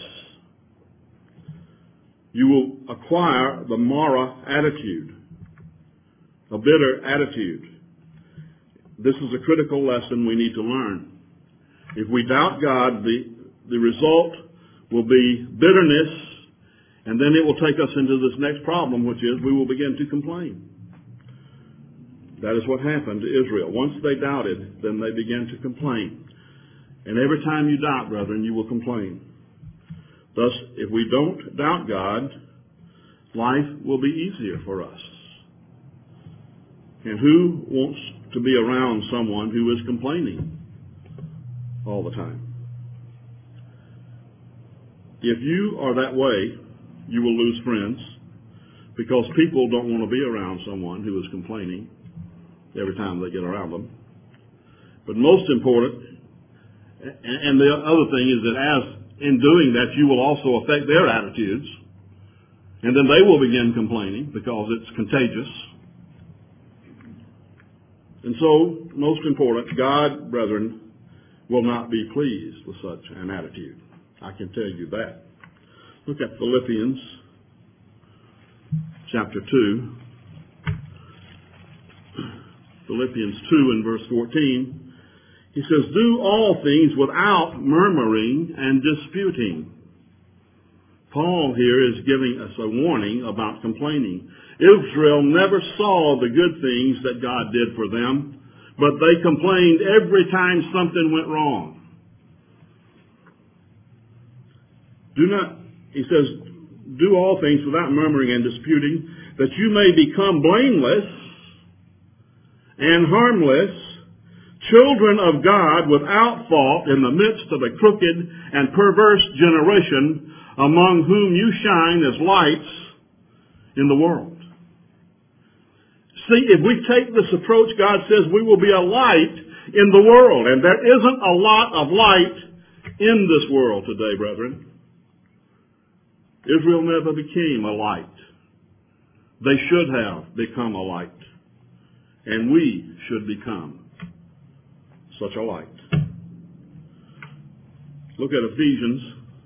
You will acquire the Mara attitude, a bitter attitude. This is a critical lesson we need to learn. If we doubt God, the, the result will be bitterness. And then it will take us into this next problem, which is we will begin to complain. That is what happened to Israel. Once they doubted, then they began to complain. And every time you doubt, brethren, you will complain. Thus, if we don't doubt God, life will be easier for us. And who wants to be around someone who is complaining all the time? If you are that way, you will lose friends, because people don't want to be around someone who is complaining every time they get around them. But most important, and the other thing is that as in doing that, you will also affect their attitudes, and then they will begin complaining because it's contagious. And so, most important, God, brethren, will not be pleased with such an attitude. I can tell you that. Look at Philippians chapter two. Philippians two and verse fourteen. He says, do all things without murmuring and disputing. Paul here is giving us a warning about complaining. Israel never saw the good things that God did for them, but they complained every time something went wrong. Do not, he says, do all things without murmuring and disputing, that you may become blameless and harmless, children of God without fault in the midst of a crooked and perverse generation, among whom you shine as lights in the world. See, if we take this approach, God says we will be a light in the world. And there isn't a lot of light in this world today, brethren. Israel never became a light. They should have become a light. And we should become such a light. Look at Ephesians.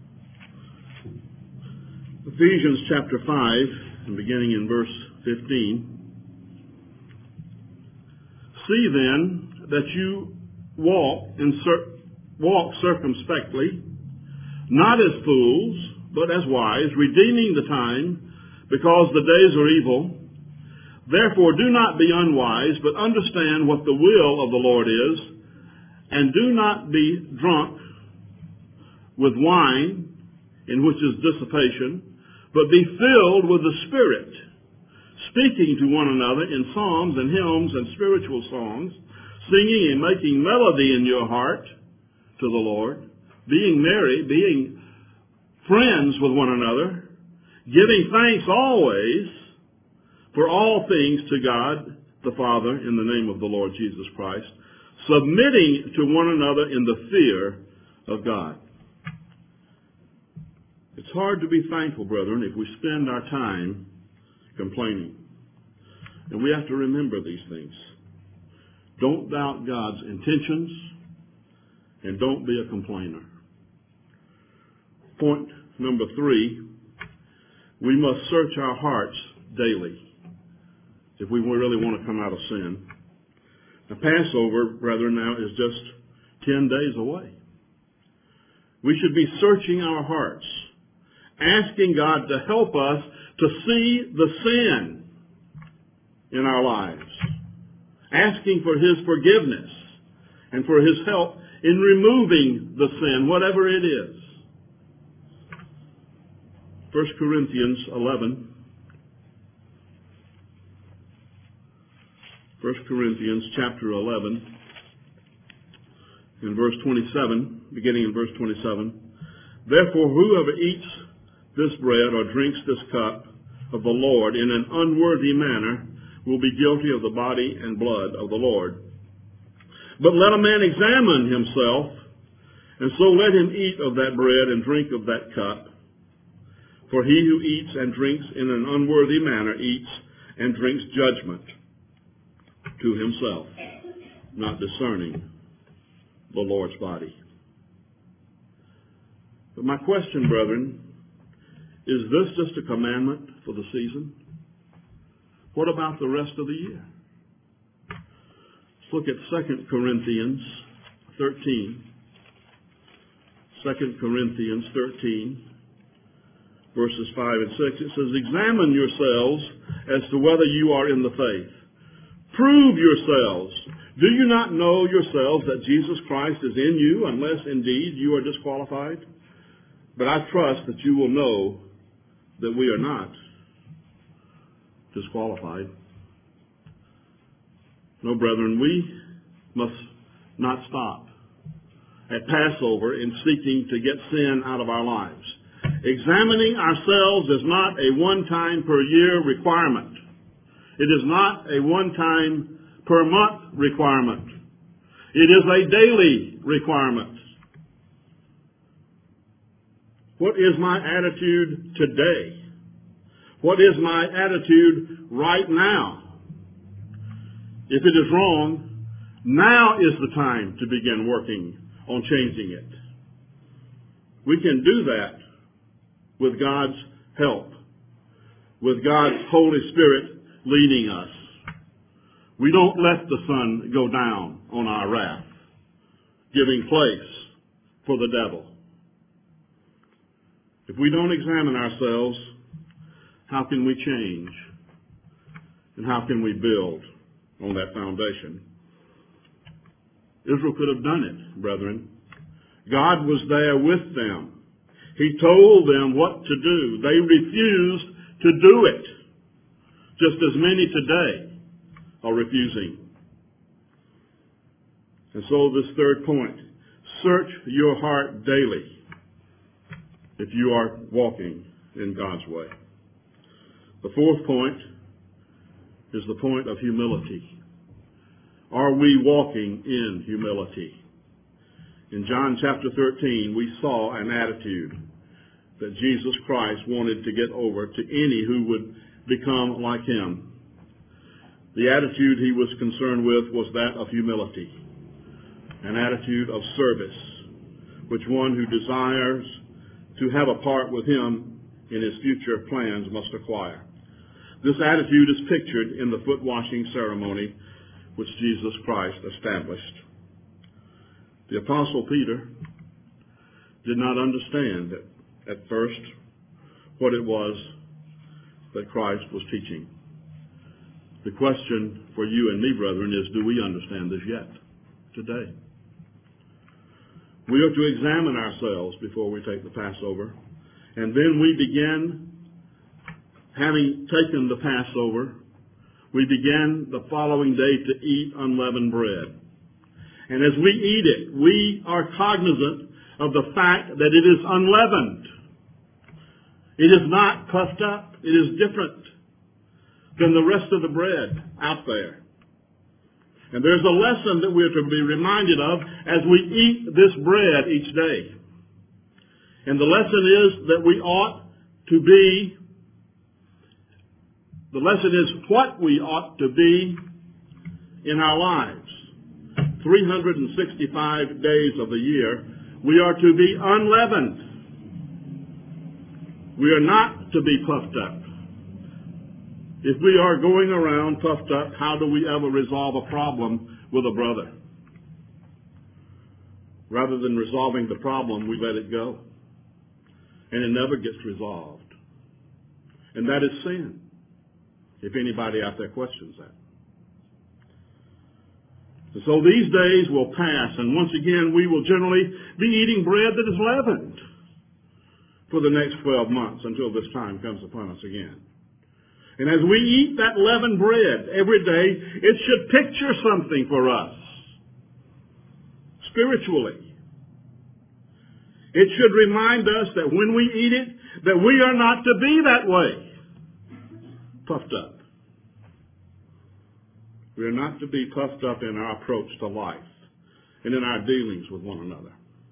Ephesians chapter five, and beginning in verse fifteen. See then that you walk, in cir- walk circumspectly, not as fools, but as wise, redeeming the time, because the days are evil. Therefore do not be unwise, but understand what the will of the Lord is, and do not be drunk with wine, in which is dissipation, but be filled with the Spirit, speaking to one another in psalms and hymns and spiritual songs, singing and making melody in your heart to the Lord, being merry, being friends with one another, giving thanks always for all things to God the Father in the name of the Lord Jesus Christ, submitting to one another in the fear of God. It's hard to be thankful, brethren, if we spend our time complaining. And we have to remember these things. Don't doubt God's intentions, and don't be a complainer. Point number three, we must search our hearts daily if we really want to come out of sin. The Passover, brethren, now is just ten days away. We should be searching our hearts, asking God to help us to see the sin in our lives, asking for His forgiveness and for His help in removing the sin, whatever it is. First Corinthians eleven. First Corinthians chapter eleven, in verse twenty-seven, beginning in verse twenty-seven. Therefore, whoever eats this bread or drinks this cup of the Lord in an unworthy manner will be guilty of the body and blood of the Lord. But let a man examine himself, and so let him eat of that bread and drink of that cup. For he who eats and drinks in an unworthy manner eats and drinks judgment to himself, not discerning the Lord's body. But my question, brethren, is this just a commandment for the season? What about the rest of the year? Let's look at Second Corinthians thirteen. Second Corinthians thirteen, verses five and six. It says, examine yourselves as to whether you are in the faith. Prove yourselves. Do you not know yourselves that Jesus Christ is in you, unless indeed you are disqualified? But I trust that you will know that we are not disqualified. No, brethren, we must not stop at Passover in seeking to get sin out of our lives. Examining ourselves is not a one-time per year requirement. It is not a one-time per month requirement. It is a daily requirement. What is my attitude today? What is my attitude right now? If it is wrong, now is the time to begin working on changing it. We can do that with God's help, with God's Holy Spirit leading us. We don't let the sun go down on our wrath, giving place for the devil. If we don't examine ourselves, how can we change? And how can we build on that foundation? Israel could have done it, brethren. God was there with them. He told them what to do. They refused to do it, just as many today are refusing. And so this third point, search your heart daily. if you are walking in God's way. The fourth point is the point of humility. Are we walking in humility? In John chapter thirteen, we saw an attitude that Jesus Christ wanted to get over to any who would become like him. The attitude he was concerned with was that of humility, an attitude of service, which one who desires to have a part with him in his future plans must acquire. This attitude is pictured in the foot washing ceremony which Jesus Christ established. The Apostle Peter did not understand at first what it was that Christ was teaching. The question for you and me, brethren, is, do we understand this yet today? We are to examine ourselves before we take the Passover, and then we begin, having taken the Passover, we begin the following day to eat unleavened bread. And as we eat it, we are cognizant of the fact that it is unleavened. It is not puffed up. It is different than the rest of the bread out there. And there's a lesson that we're to be reminded of as we eat this bread each day. And the lesson is that we ought to be, the lesson is what we ought to be in our lives. three hundred sixty-five days of the year, we are to be unleavened. We are not to be puffed up. If we are going around puffed up, how do we ever resolve a problem with a brother? Rather than resolving the problem, we let it go. And it never gets resolved. And that is sin, if anybody out there questions that. And so these days will pass, and once again we will generally be eating bread that is leavened for the next twelve months until this time comes upon us again. And as we eat that leavened bread every day, it should picture something for us spiritually. It should remind us that when we eat it, that we are not to be that way, puffed up. We are not to be puffed up in our approach to life and in our dealings with one another.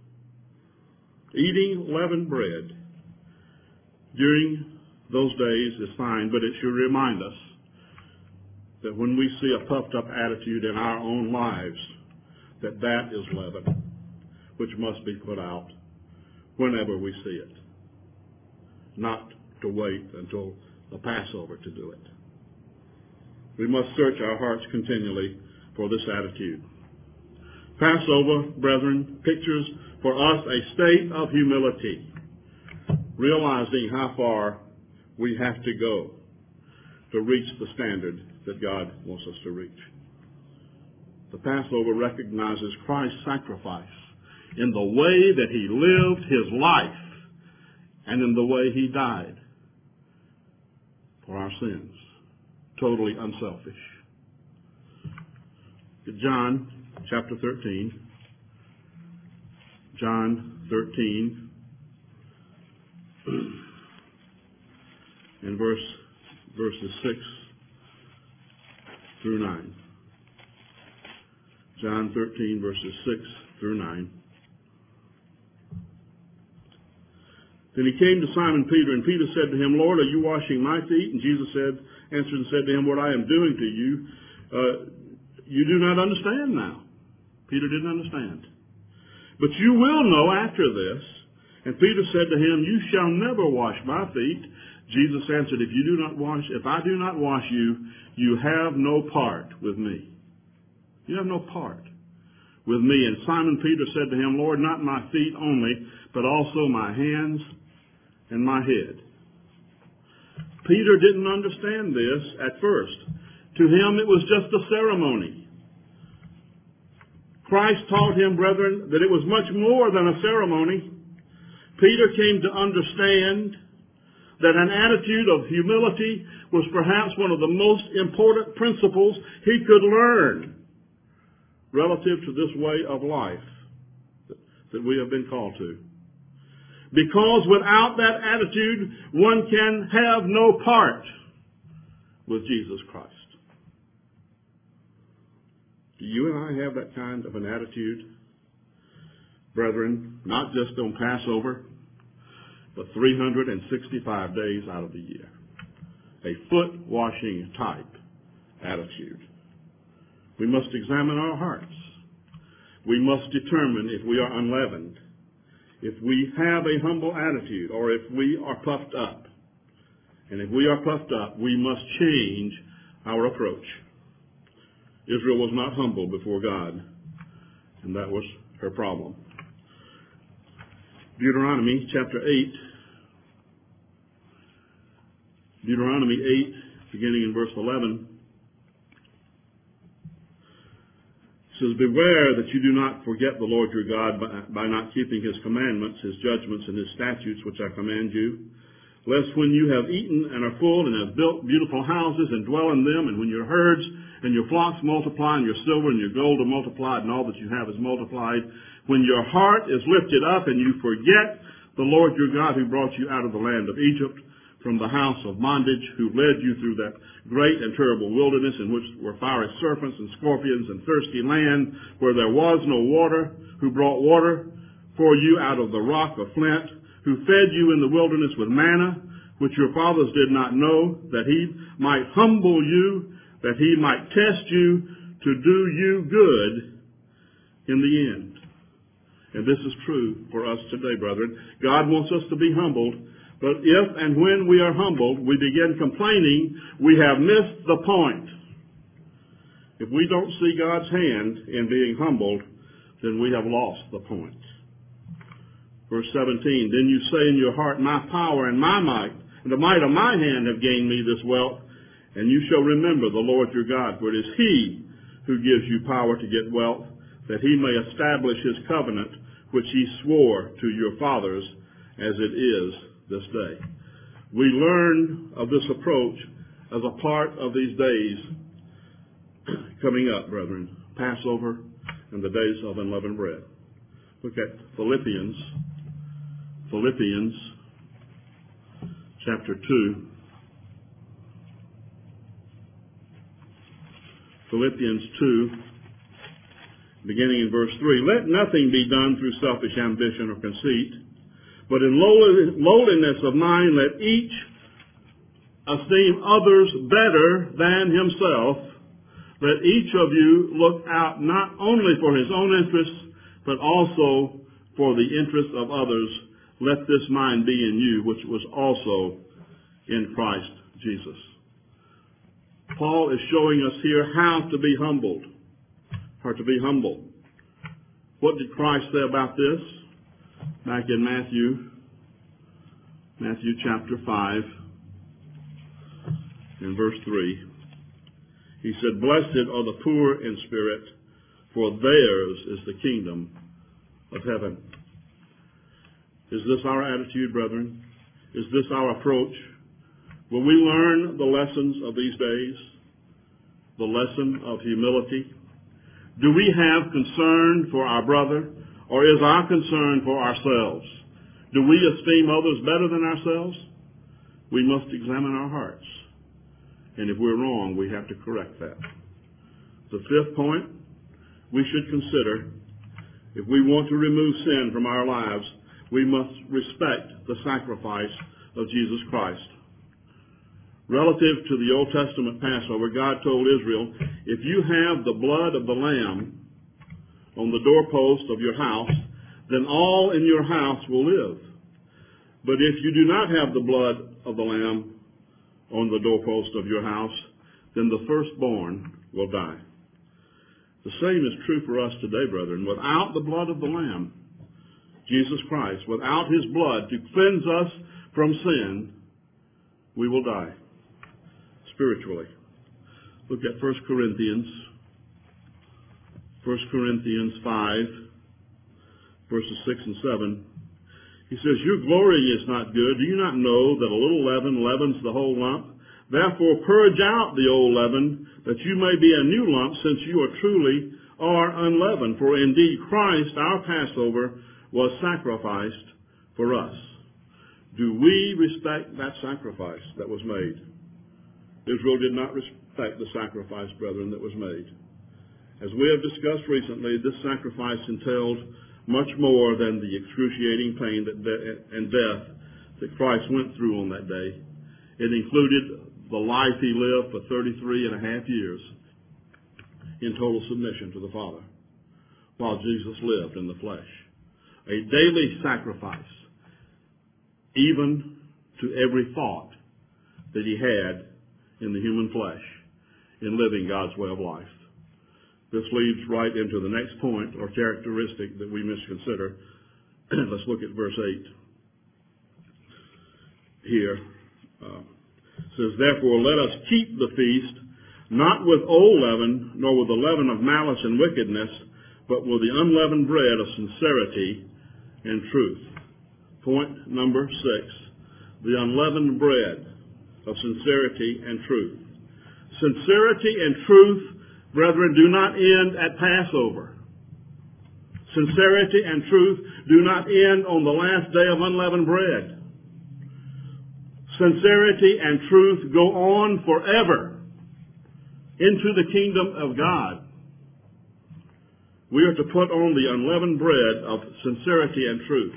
Eating leavened bread during those days is fine, but it should remind us that when we see a puffed up attitude in our own lives, that that is leaven, which must be put out whenever we see it. Not to wait until the Passover to do it. We must search our hearts continually for this attitude. Passover, brethren, pictures for us a state of humility, realizing how far we have to go to reach the standard that God wants us to reach. The Passover recognizes Christ's sacrifice in the way that he lived his life and in the way he died for our sins. Totally unselfish. John chapter thirteen. John thirteen. In verse, verses six through nine. John thirteen, verses six through nine. Then he came to Simon Peter, and Peter said to him, Lord, are you washing my feet? And Jesus said, answered and said to him, what I am doing to you, uh, you do not understand now. Peter didn't understand. But you will know after this. And Peter said to him, you shall never wash my feet. Jesus answered, if you do not wash, if I do not wash you, you have no part with me. You have no part with me. And Simon Peter said to him, Lord, not my feet only, but also my hands and my head. Peter didn't understand this at first. To him it was just a ceremony. Christ taught him, brethren, that it was much more than a ceremony. Peter came to understand that an attitude of humility was perhaps one of the most important principles he could learn relative to this way of life that we have been called to. Because without that attitude, one can have no part with Jesus Christ. Do you and I have that kind of an attitude, brethren, not just on Passover, but three hundred sixty-five days out of the year? A foot-washing type attitude. We must examine our hearts. We must determine if we are unleavened, if we have a humble attitude, or if we are puffed up. And if we are puffed up, we must change our approach. Israel was not humble before God, and that was her problem. Deuteronomy chapter eight. Deuteronomy eight, beginning in verse eleven. Says, beware that you do not forget the Lord your God by, by not keeping his commandments, his judgments, and his statutes, which I command you. Lest when you have eaten and are full and have built beautiful houses and dwell in them, and when your herds and your flocks multiply, and your silver and your gold are multiplied, and all that you have is multiplied, when your heart is lifted up and you forget the Lord your God who brought you out of the land of Egypt, from the house of bondage, who led you through that great and terrible wilderness in which were fiery serpents and scorpions and thirsty land, where there was no water, who brought water for you out of the rock of flint, who fed you in the wilderness with manna, which your fathers did not know, that he might humble you, that he might test you, to do you good in the end. And this is true for us today, brethren. God wants us to be humbled. But if and when we are humbled, we begin complaining, we have missed the point. If we don't see God's hand in being humbled, then we have lost the point. Verse seventeen, then you say in your heart, my power and my might, and the might of my hand have gained me this wealth, and you shall remember the Lord your God, for it is he who gives you power to get wealth, that he may establish his covenant, which he swore to your fathers, as it is this day. We learn of this approach as a part of these days coming up, brethren, Passover and the days of unleavened bread. Look at Philippians, Philippians chapter two. Philippians two, beginning in verse three. Let nothing be done through selfish ambition or conceit, but in lowliness of mind, let each esteem others better than himself. Let each of you look out not only for his own interests, but also for the interests of others. Let this mind be in you, which was also in Christ Jesus. Paul is showing us here how to be humbled, or to be humble. What did Christ say about this? Back in Matthew, Matthew chapter five, in verse three, he said, blessed are the poor in spirit, for theirs is the kingdom of heaven. Is this our attitude, brethren? Is this our approach? Will we learn the lessons of these days? The lesson of humility? Do we have concern for our brother? Or is our concern for ourselves? Do we esteem others better than ourselves? We must examine our hearts. And if we're wrong, we have to correct that. The fifth point, we should consider, if we want to remove sin from our lives, we must respect the sacrifice of Jesus Christ. Relative to the Old Testament Passover, God told Israel, if you have the blood of the lamb on the doorpost of your house, then all in your house will live. But if you do not have the blood of the lamb on the doorpost of your house, then the firstborn will die. The same is true for us today, brethren. Without the blood of the lamb, Jesus Christ, without his blood to cleanse us from sin, we will die spiritually. Look at First Corinthians First Corinthians five, verses six and seven. He says, your glorying is not good. Do you not know that a little leaven leavens the whole lump? Therefore purge out the old leaven, that you may be a new lump, since you are truly are unleavened. For indeed Christ, our Passover, was sacrificed for us. Do we respect that sacrifice that was made? Israel did not respect the sacrifice, brethren, that was made. As we have discussed recently, this sacrifice entailed much more than the excruciating pain that de- and death that Christ went through on that day. It included the life he lived for thirty-three and a half years in total submission to the Father while Jesus lived in the flesh. A daily sacrifice, even to every thought that he had in the human flesh in living God's way of life. This leads right into the next point or characteristic that we must consider. Let's look at verse eight here. Uh, it says, therefore, let us keep the feast, not with old leaven, nor with the leaven of malice and wickedness, but with the unleavened bread of sincerity and truth. Point number six, the unleavened bread of sincerity and truth. Sincerity and truth, brethren, do not end at Passover. Sincerity and truth do not end on the last day of unleavened bread. Sincerity and truth go on forever into the kingdom of God. We are to put on the unleavened bread of sincerity and truth.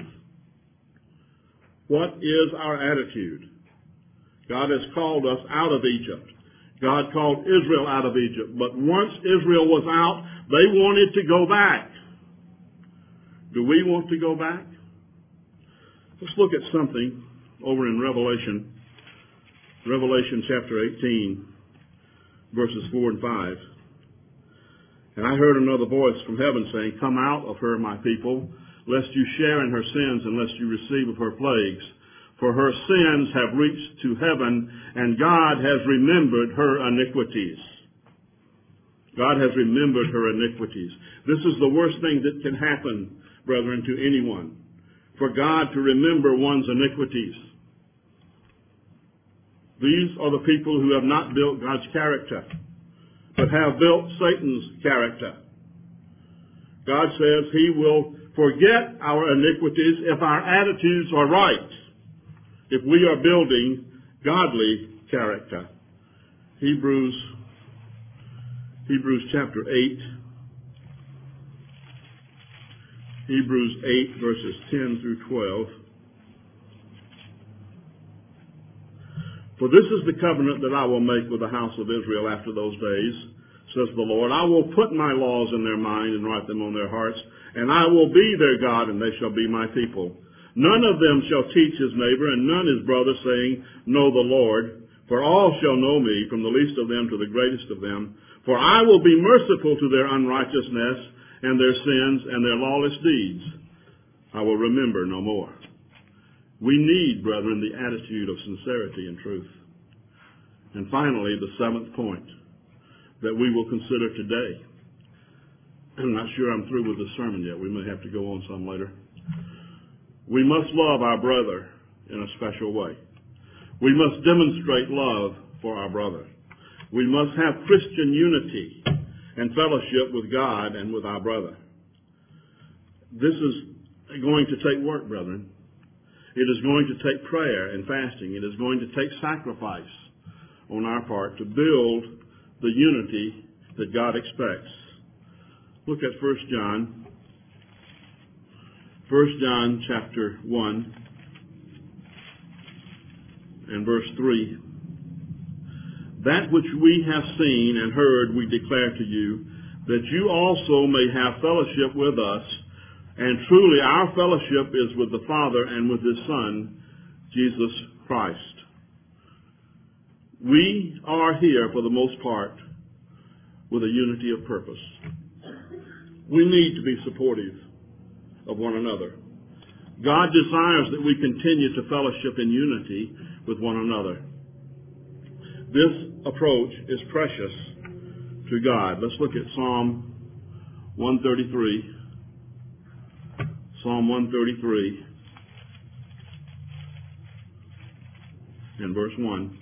What is our attitude? God has called us out of Egypt. God called Israel out of Egypt. But once Israel was out, they wanted to go back. Do we want to go back? Let's look at something over in Revelation. Revelation chapter eighteen, verses four and five. And I heard another voice from heaven saying, come out of her, my people, lest you share in her sins and lest you receive of her plagues. For her sins have reached to heaven, and God has remembered her iniquities. God has remembered her iniquities. This is the worst thing that can happen, brethren, to anyone. For God to remember one's iniquities. These are the people who have not built God's character, but have built Satan's character. God says he will forget our iniquities if our attitudes are right. If we are building godly character. Hebrews, Hebrews chapter eight. Hebrews eight verses ten through twelve. For this is the covenant that I will make with the house of Israel after those days, says the Lord. I will put my laws in their mind and write them on their hearts, and I will be their God, and they shall be my people. None of them shall teach his neighbor, and none his brother, saying, know the Lord. For all shall know me, from the least of them to the greatest of them. For I will be merciful to their unrighteousness, and their sins, and their lawless deeds I will remember no more. We need, brethren, the attitude of sincerity and truth. And finally, the seventh point that we will consider today. I'm not sure I'm through with the sermon yet. We may have to go on some later. We must love our brother in a special way. We must demonstrate love for our brother. We must have Christian unity and fellowship with God and with our brother. This is going to take work, brethren. It is going to take prayer and fasting. It is going to take sacrifice on our part to build the unity that God expects. Look at First John. First John chapter one and verse three. That which we have seen and heard we declare to you, that you also may have fellowship with us. And truly our fellowship is with the Father and with his Son, Jesus Christ. We are here, for the most part, with a unity of purpose. We need to be supportive of one another. God desires that we continue to fellowship in unity with one another. This approach is precious to God. Let's look at Psalm one thirty-three. Psalm one thirty-three and verse one.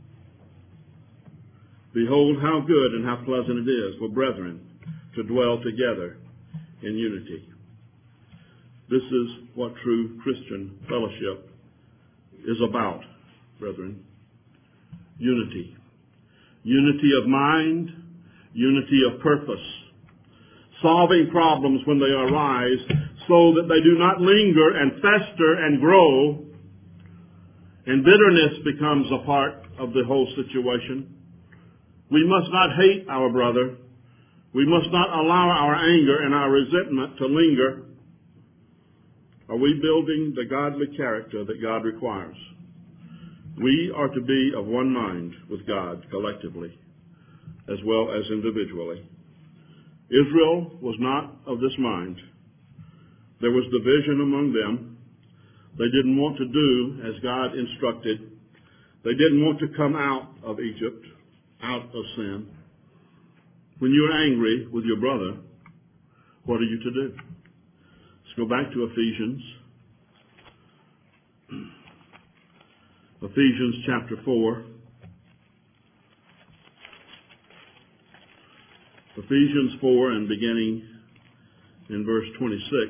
Behold, how good and how pleasant it is for brethren to dwell together in unity. This is what true Christian fellowship is about, brethren. Unity. Unity of mind, unity of purpose. Solving problems when they arise so that they do not linger and fester and grow, and bitterness becomes a part of the whole situation. We must not hate our brother. We must not allow our anger and our resentment to linger. Are we building the godly character that God requires? We are to be of one mind with God collectively, as well as individually. Israel was not of this mind. There was division among them. They didn't want to do as God instructed. They didn't want to come out of Egypt, out of sin. When you're angry with your brother, what are you to do? Let's go back to Ephesians. Ephesians chapter four. Ephesians four and beginning in verse twenty-six.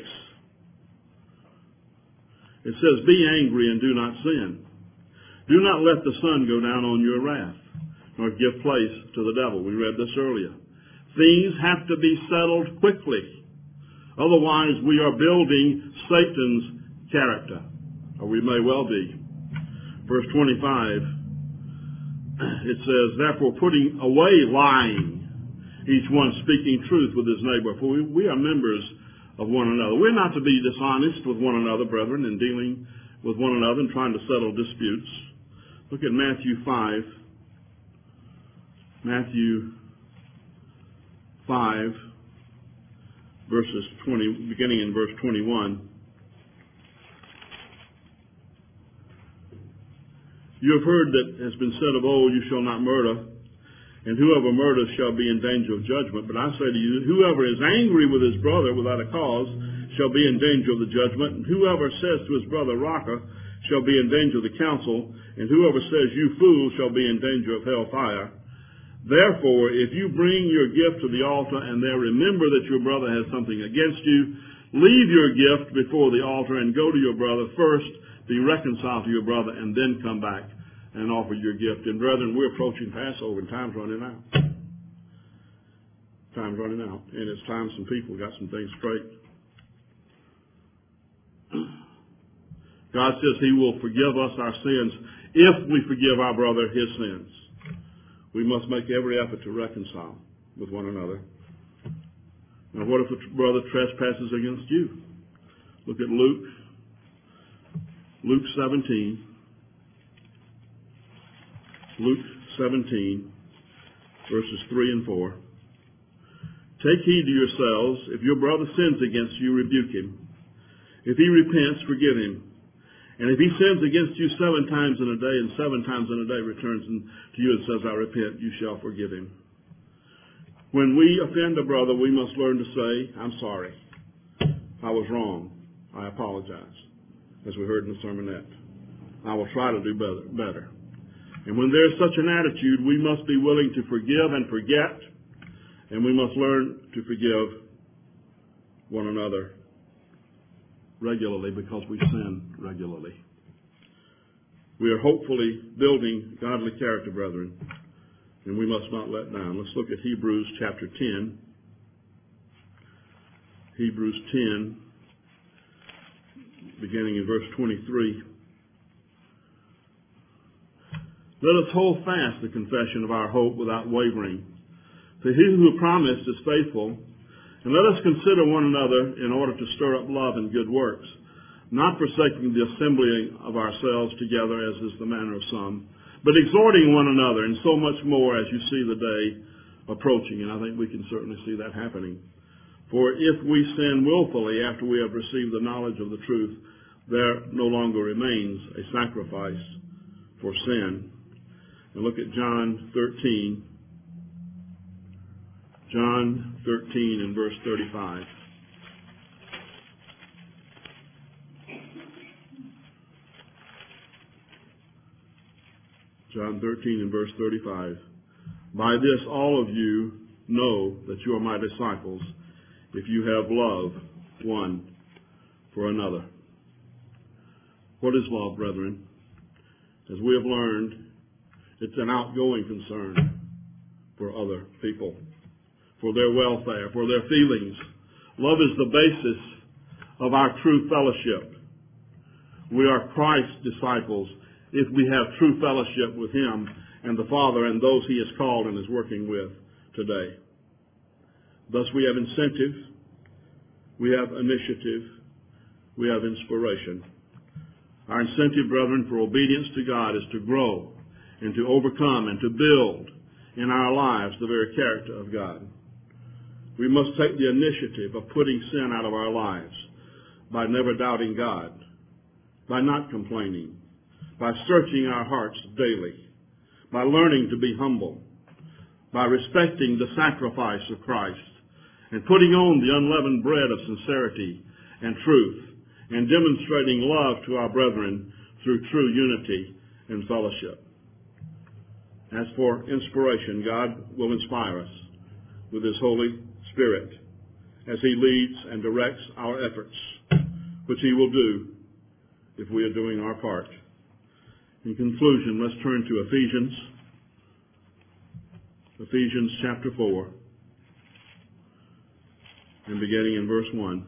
It says, "Be angry and do not sin. Do not let the sun go down on your wrath, nor give place to the devil." We read this earlier. Things have to be settled quickly. Otherwise, we are building Satan's character, or we may well be. Verse twenty-five, it says, "Therefore putting away lying, each one speaking truth with his neighbor, for we, we are members of one another." We're not to be dishonest with one another, brethren, in dealing with one another and trying to settle disputes. Look at Matthew five. Matthew five, verses twenty, beginning in verse twenty-one. "You have heard that has been said of old, you shall not murder, and whoever murders shall be in danger of judgment. But I say to you, whoever is angry with his brother without a cause shall be in danger of the judgment. And whoever says to his brother, Raca, shall be in danger of the council. And whoever says, you fool, shall be in danger of hellfire. Therefore, if you bring your gift to the altar and there remember that your brother has something against you, leave your gift before the altar and go to your brother first, be reconciled to your brother, and then come back and offer your gift." And brethren, we're approaching Passover and time's running out. Time's running out. And it's time some people got some things straight. God says He will forgive us our sins if we forgive our brother his sins. We must make every effort to reconcile with one another. Now, what if a brother trespasses against you? Look at Luke. Luke seventeen. Luke seventeen, verses three and four. "Take heed to yourselves. If your brother sins against you, rebuke him. If he repents, forgive him. And if he sins against you seven times in a day, and seven times in a day returns to you and says, I repent, you shall forgive him." When we offend a brother, we must learn to say, "I'm sorry. I was wrong. I apologize," as we heard in the sermonette. "I will try to do better. better. And when there's such an attitude, we must be willing to forgive and forget, and we must learn to forgive one another regularly because we sin regularly. We are hopefully building godly character, brethren, and we must not let down. Let's look at Hebrews chapter ten. Hebrews ten, beginning in verse twenty-three. "Let us hold fast the confession of our hope without wavering. For he who promised is faithful. And let us consider one another in order to stir up love and good works, not forsaking the assembling of ourselves together as is the manner of some, but exhorting one another, and so much more as you see the day approaching." And I think we can certainly see that happening. "For if we sin willfully after we have received the knowledge of the truth, there no longer remains a sacrifice for sin." And look at John thirteen. John thirteen and verse thirty-five. John thirteen and verse thirty-five. "By this all of you know that you are my disciples, if you have love one for another. What is love, brethren? As we have learned, it's an outgoing concern for other people, for their welfare, for their feelings. Love is the basis of our true fellowship. We are Christ's disciples if we have true fellowship with Him and the Father and those He has called and is working with today. Thus we have incentive, we have initiative, we have inspiration. Our incentive, brethren, for obedience to God is to grow and to overcome and to build in our lives the very character of God. We must take the initiative of putting sin out of our lives by never doubting God, by not complaining, by searching our hearts daily, by learning to be humble, by respecting the sacrifice of Christ, and putting on the unleavened bread of sincerity and truth, and demonstrating love to our brethren through true unity and fellowship. As for inspiration, God will inspire us with His Holy Spirit as He leads and directs our efforts, which He will do if we are doing our part. In conclusion, let's turn to Ephesians, Ephesians chapter four, and beginning in verse one.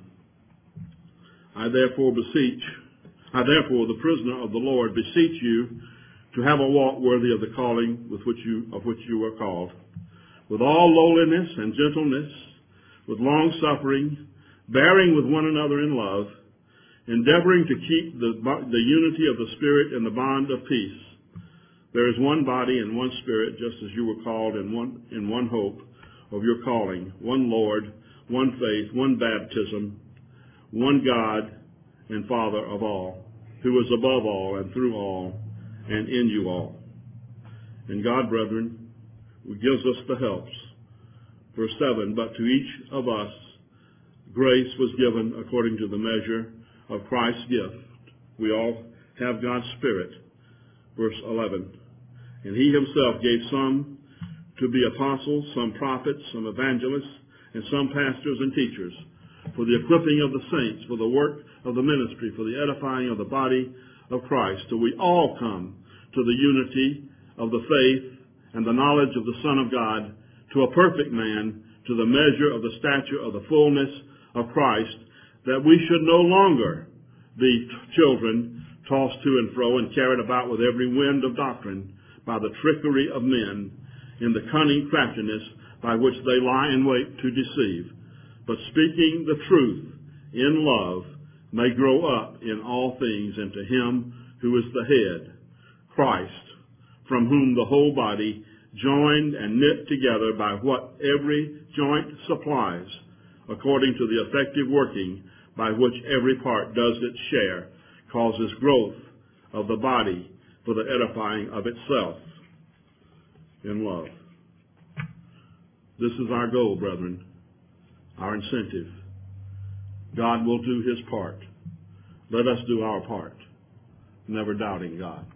I therefore beseech, I therefore, the prisoner of the Lord, beseech you to have a walk worthy of the calling with which you, of which you were called, with all lowliness and gentleness, with long suffering, bearing with one another in love, endeavoring to keep the, the unity of the Spirit in the bond of peace. There is one body and one Spirit, just as you were called in one, in one hope of your calling, one Lord, one faith, one baptism, one God and Father of all, who is above all and through all and in you all. And God, brethren, who gives us the helps. Verse seven, but to each of us grace was given according to the measure of Christ's gift. We all have God's Spirit. Verse eleven, and He Himself gave some to be apostles, some prophets, some evangelists, and some pastors and teachers, for the equipping of the saints, for the work of the ministry, for the edifying of the body of Christ, till we all come to the unity of the faith and the knowledge of the Son of God, to a perfect man, to the measure of the stature of the fullness of Christ, that we should no longer be children tossed to and fro and carried about with every wind of doctrine by the trickery of men, in the cunning craftiness by which they lie in wait to deceive, but speaking the truth in love may grow up in all things into Him who is the head, Christ, from whom the whole body, joined and knit together by what every joint supplies, according to the effective working by which every part does its share, causes growth of the body for the edifying of itself in love. This is our goal, brethren, our incentive. God will do His part. Let us do our part, never doubting God.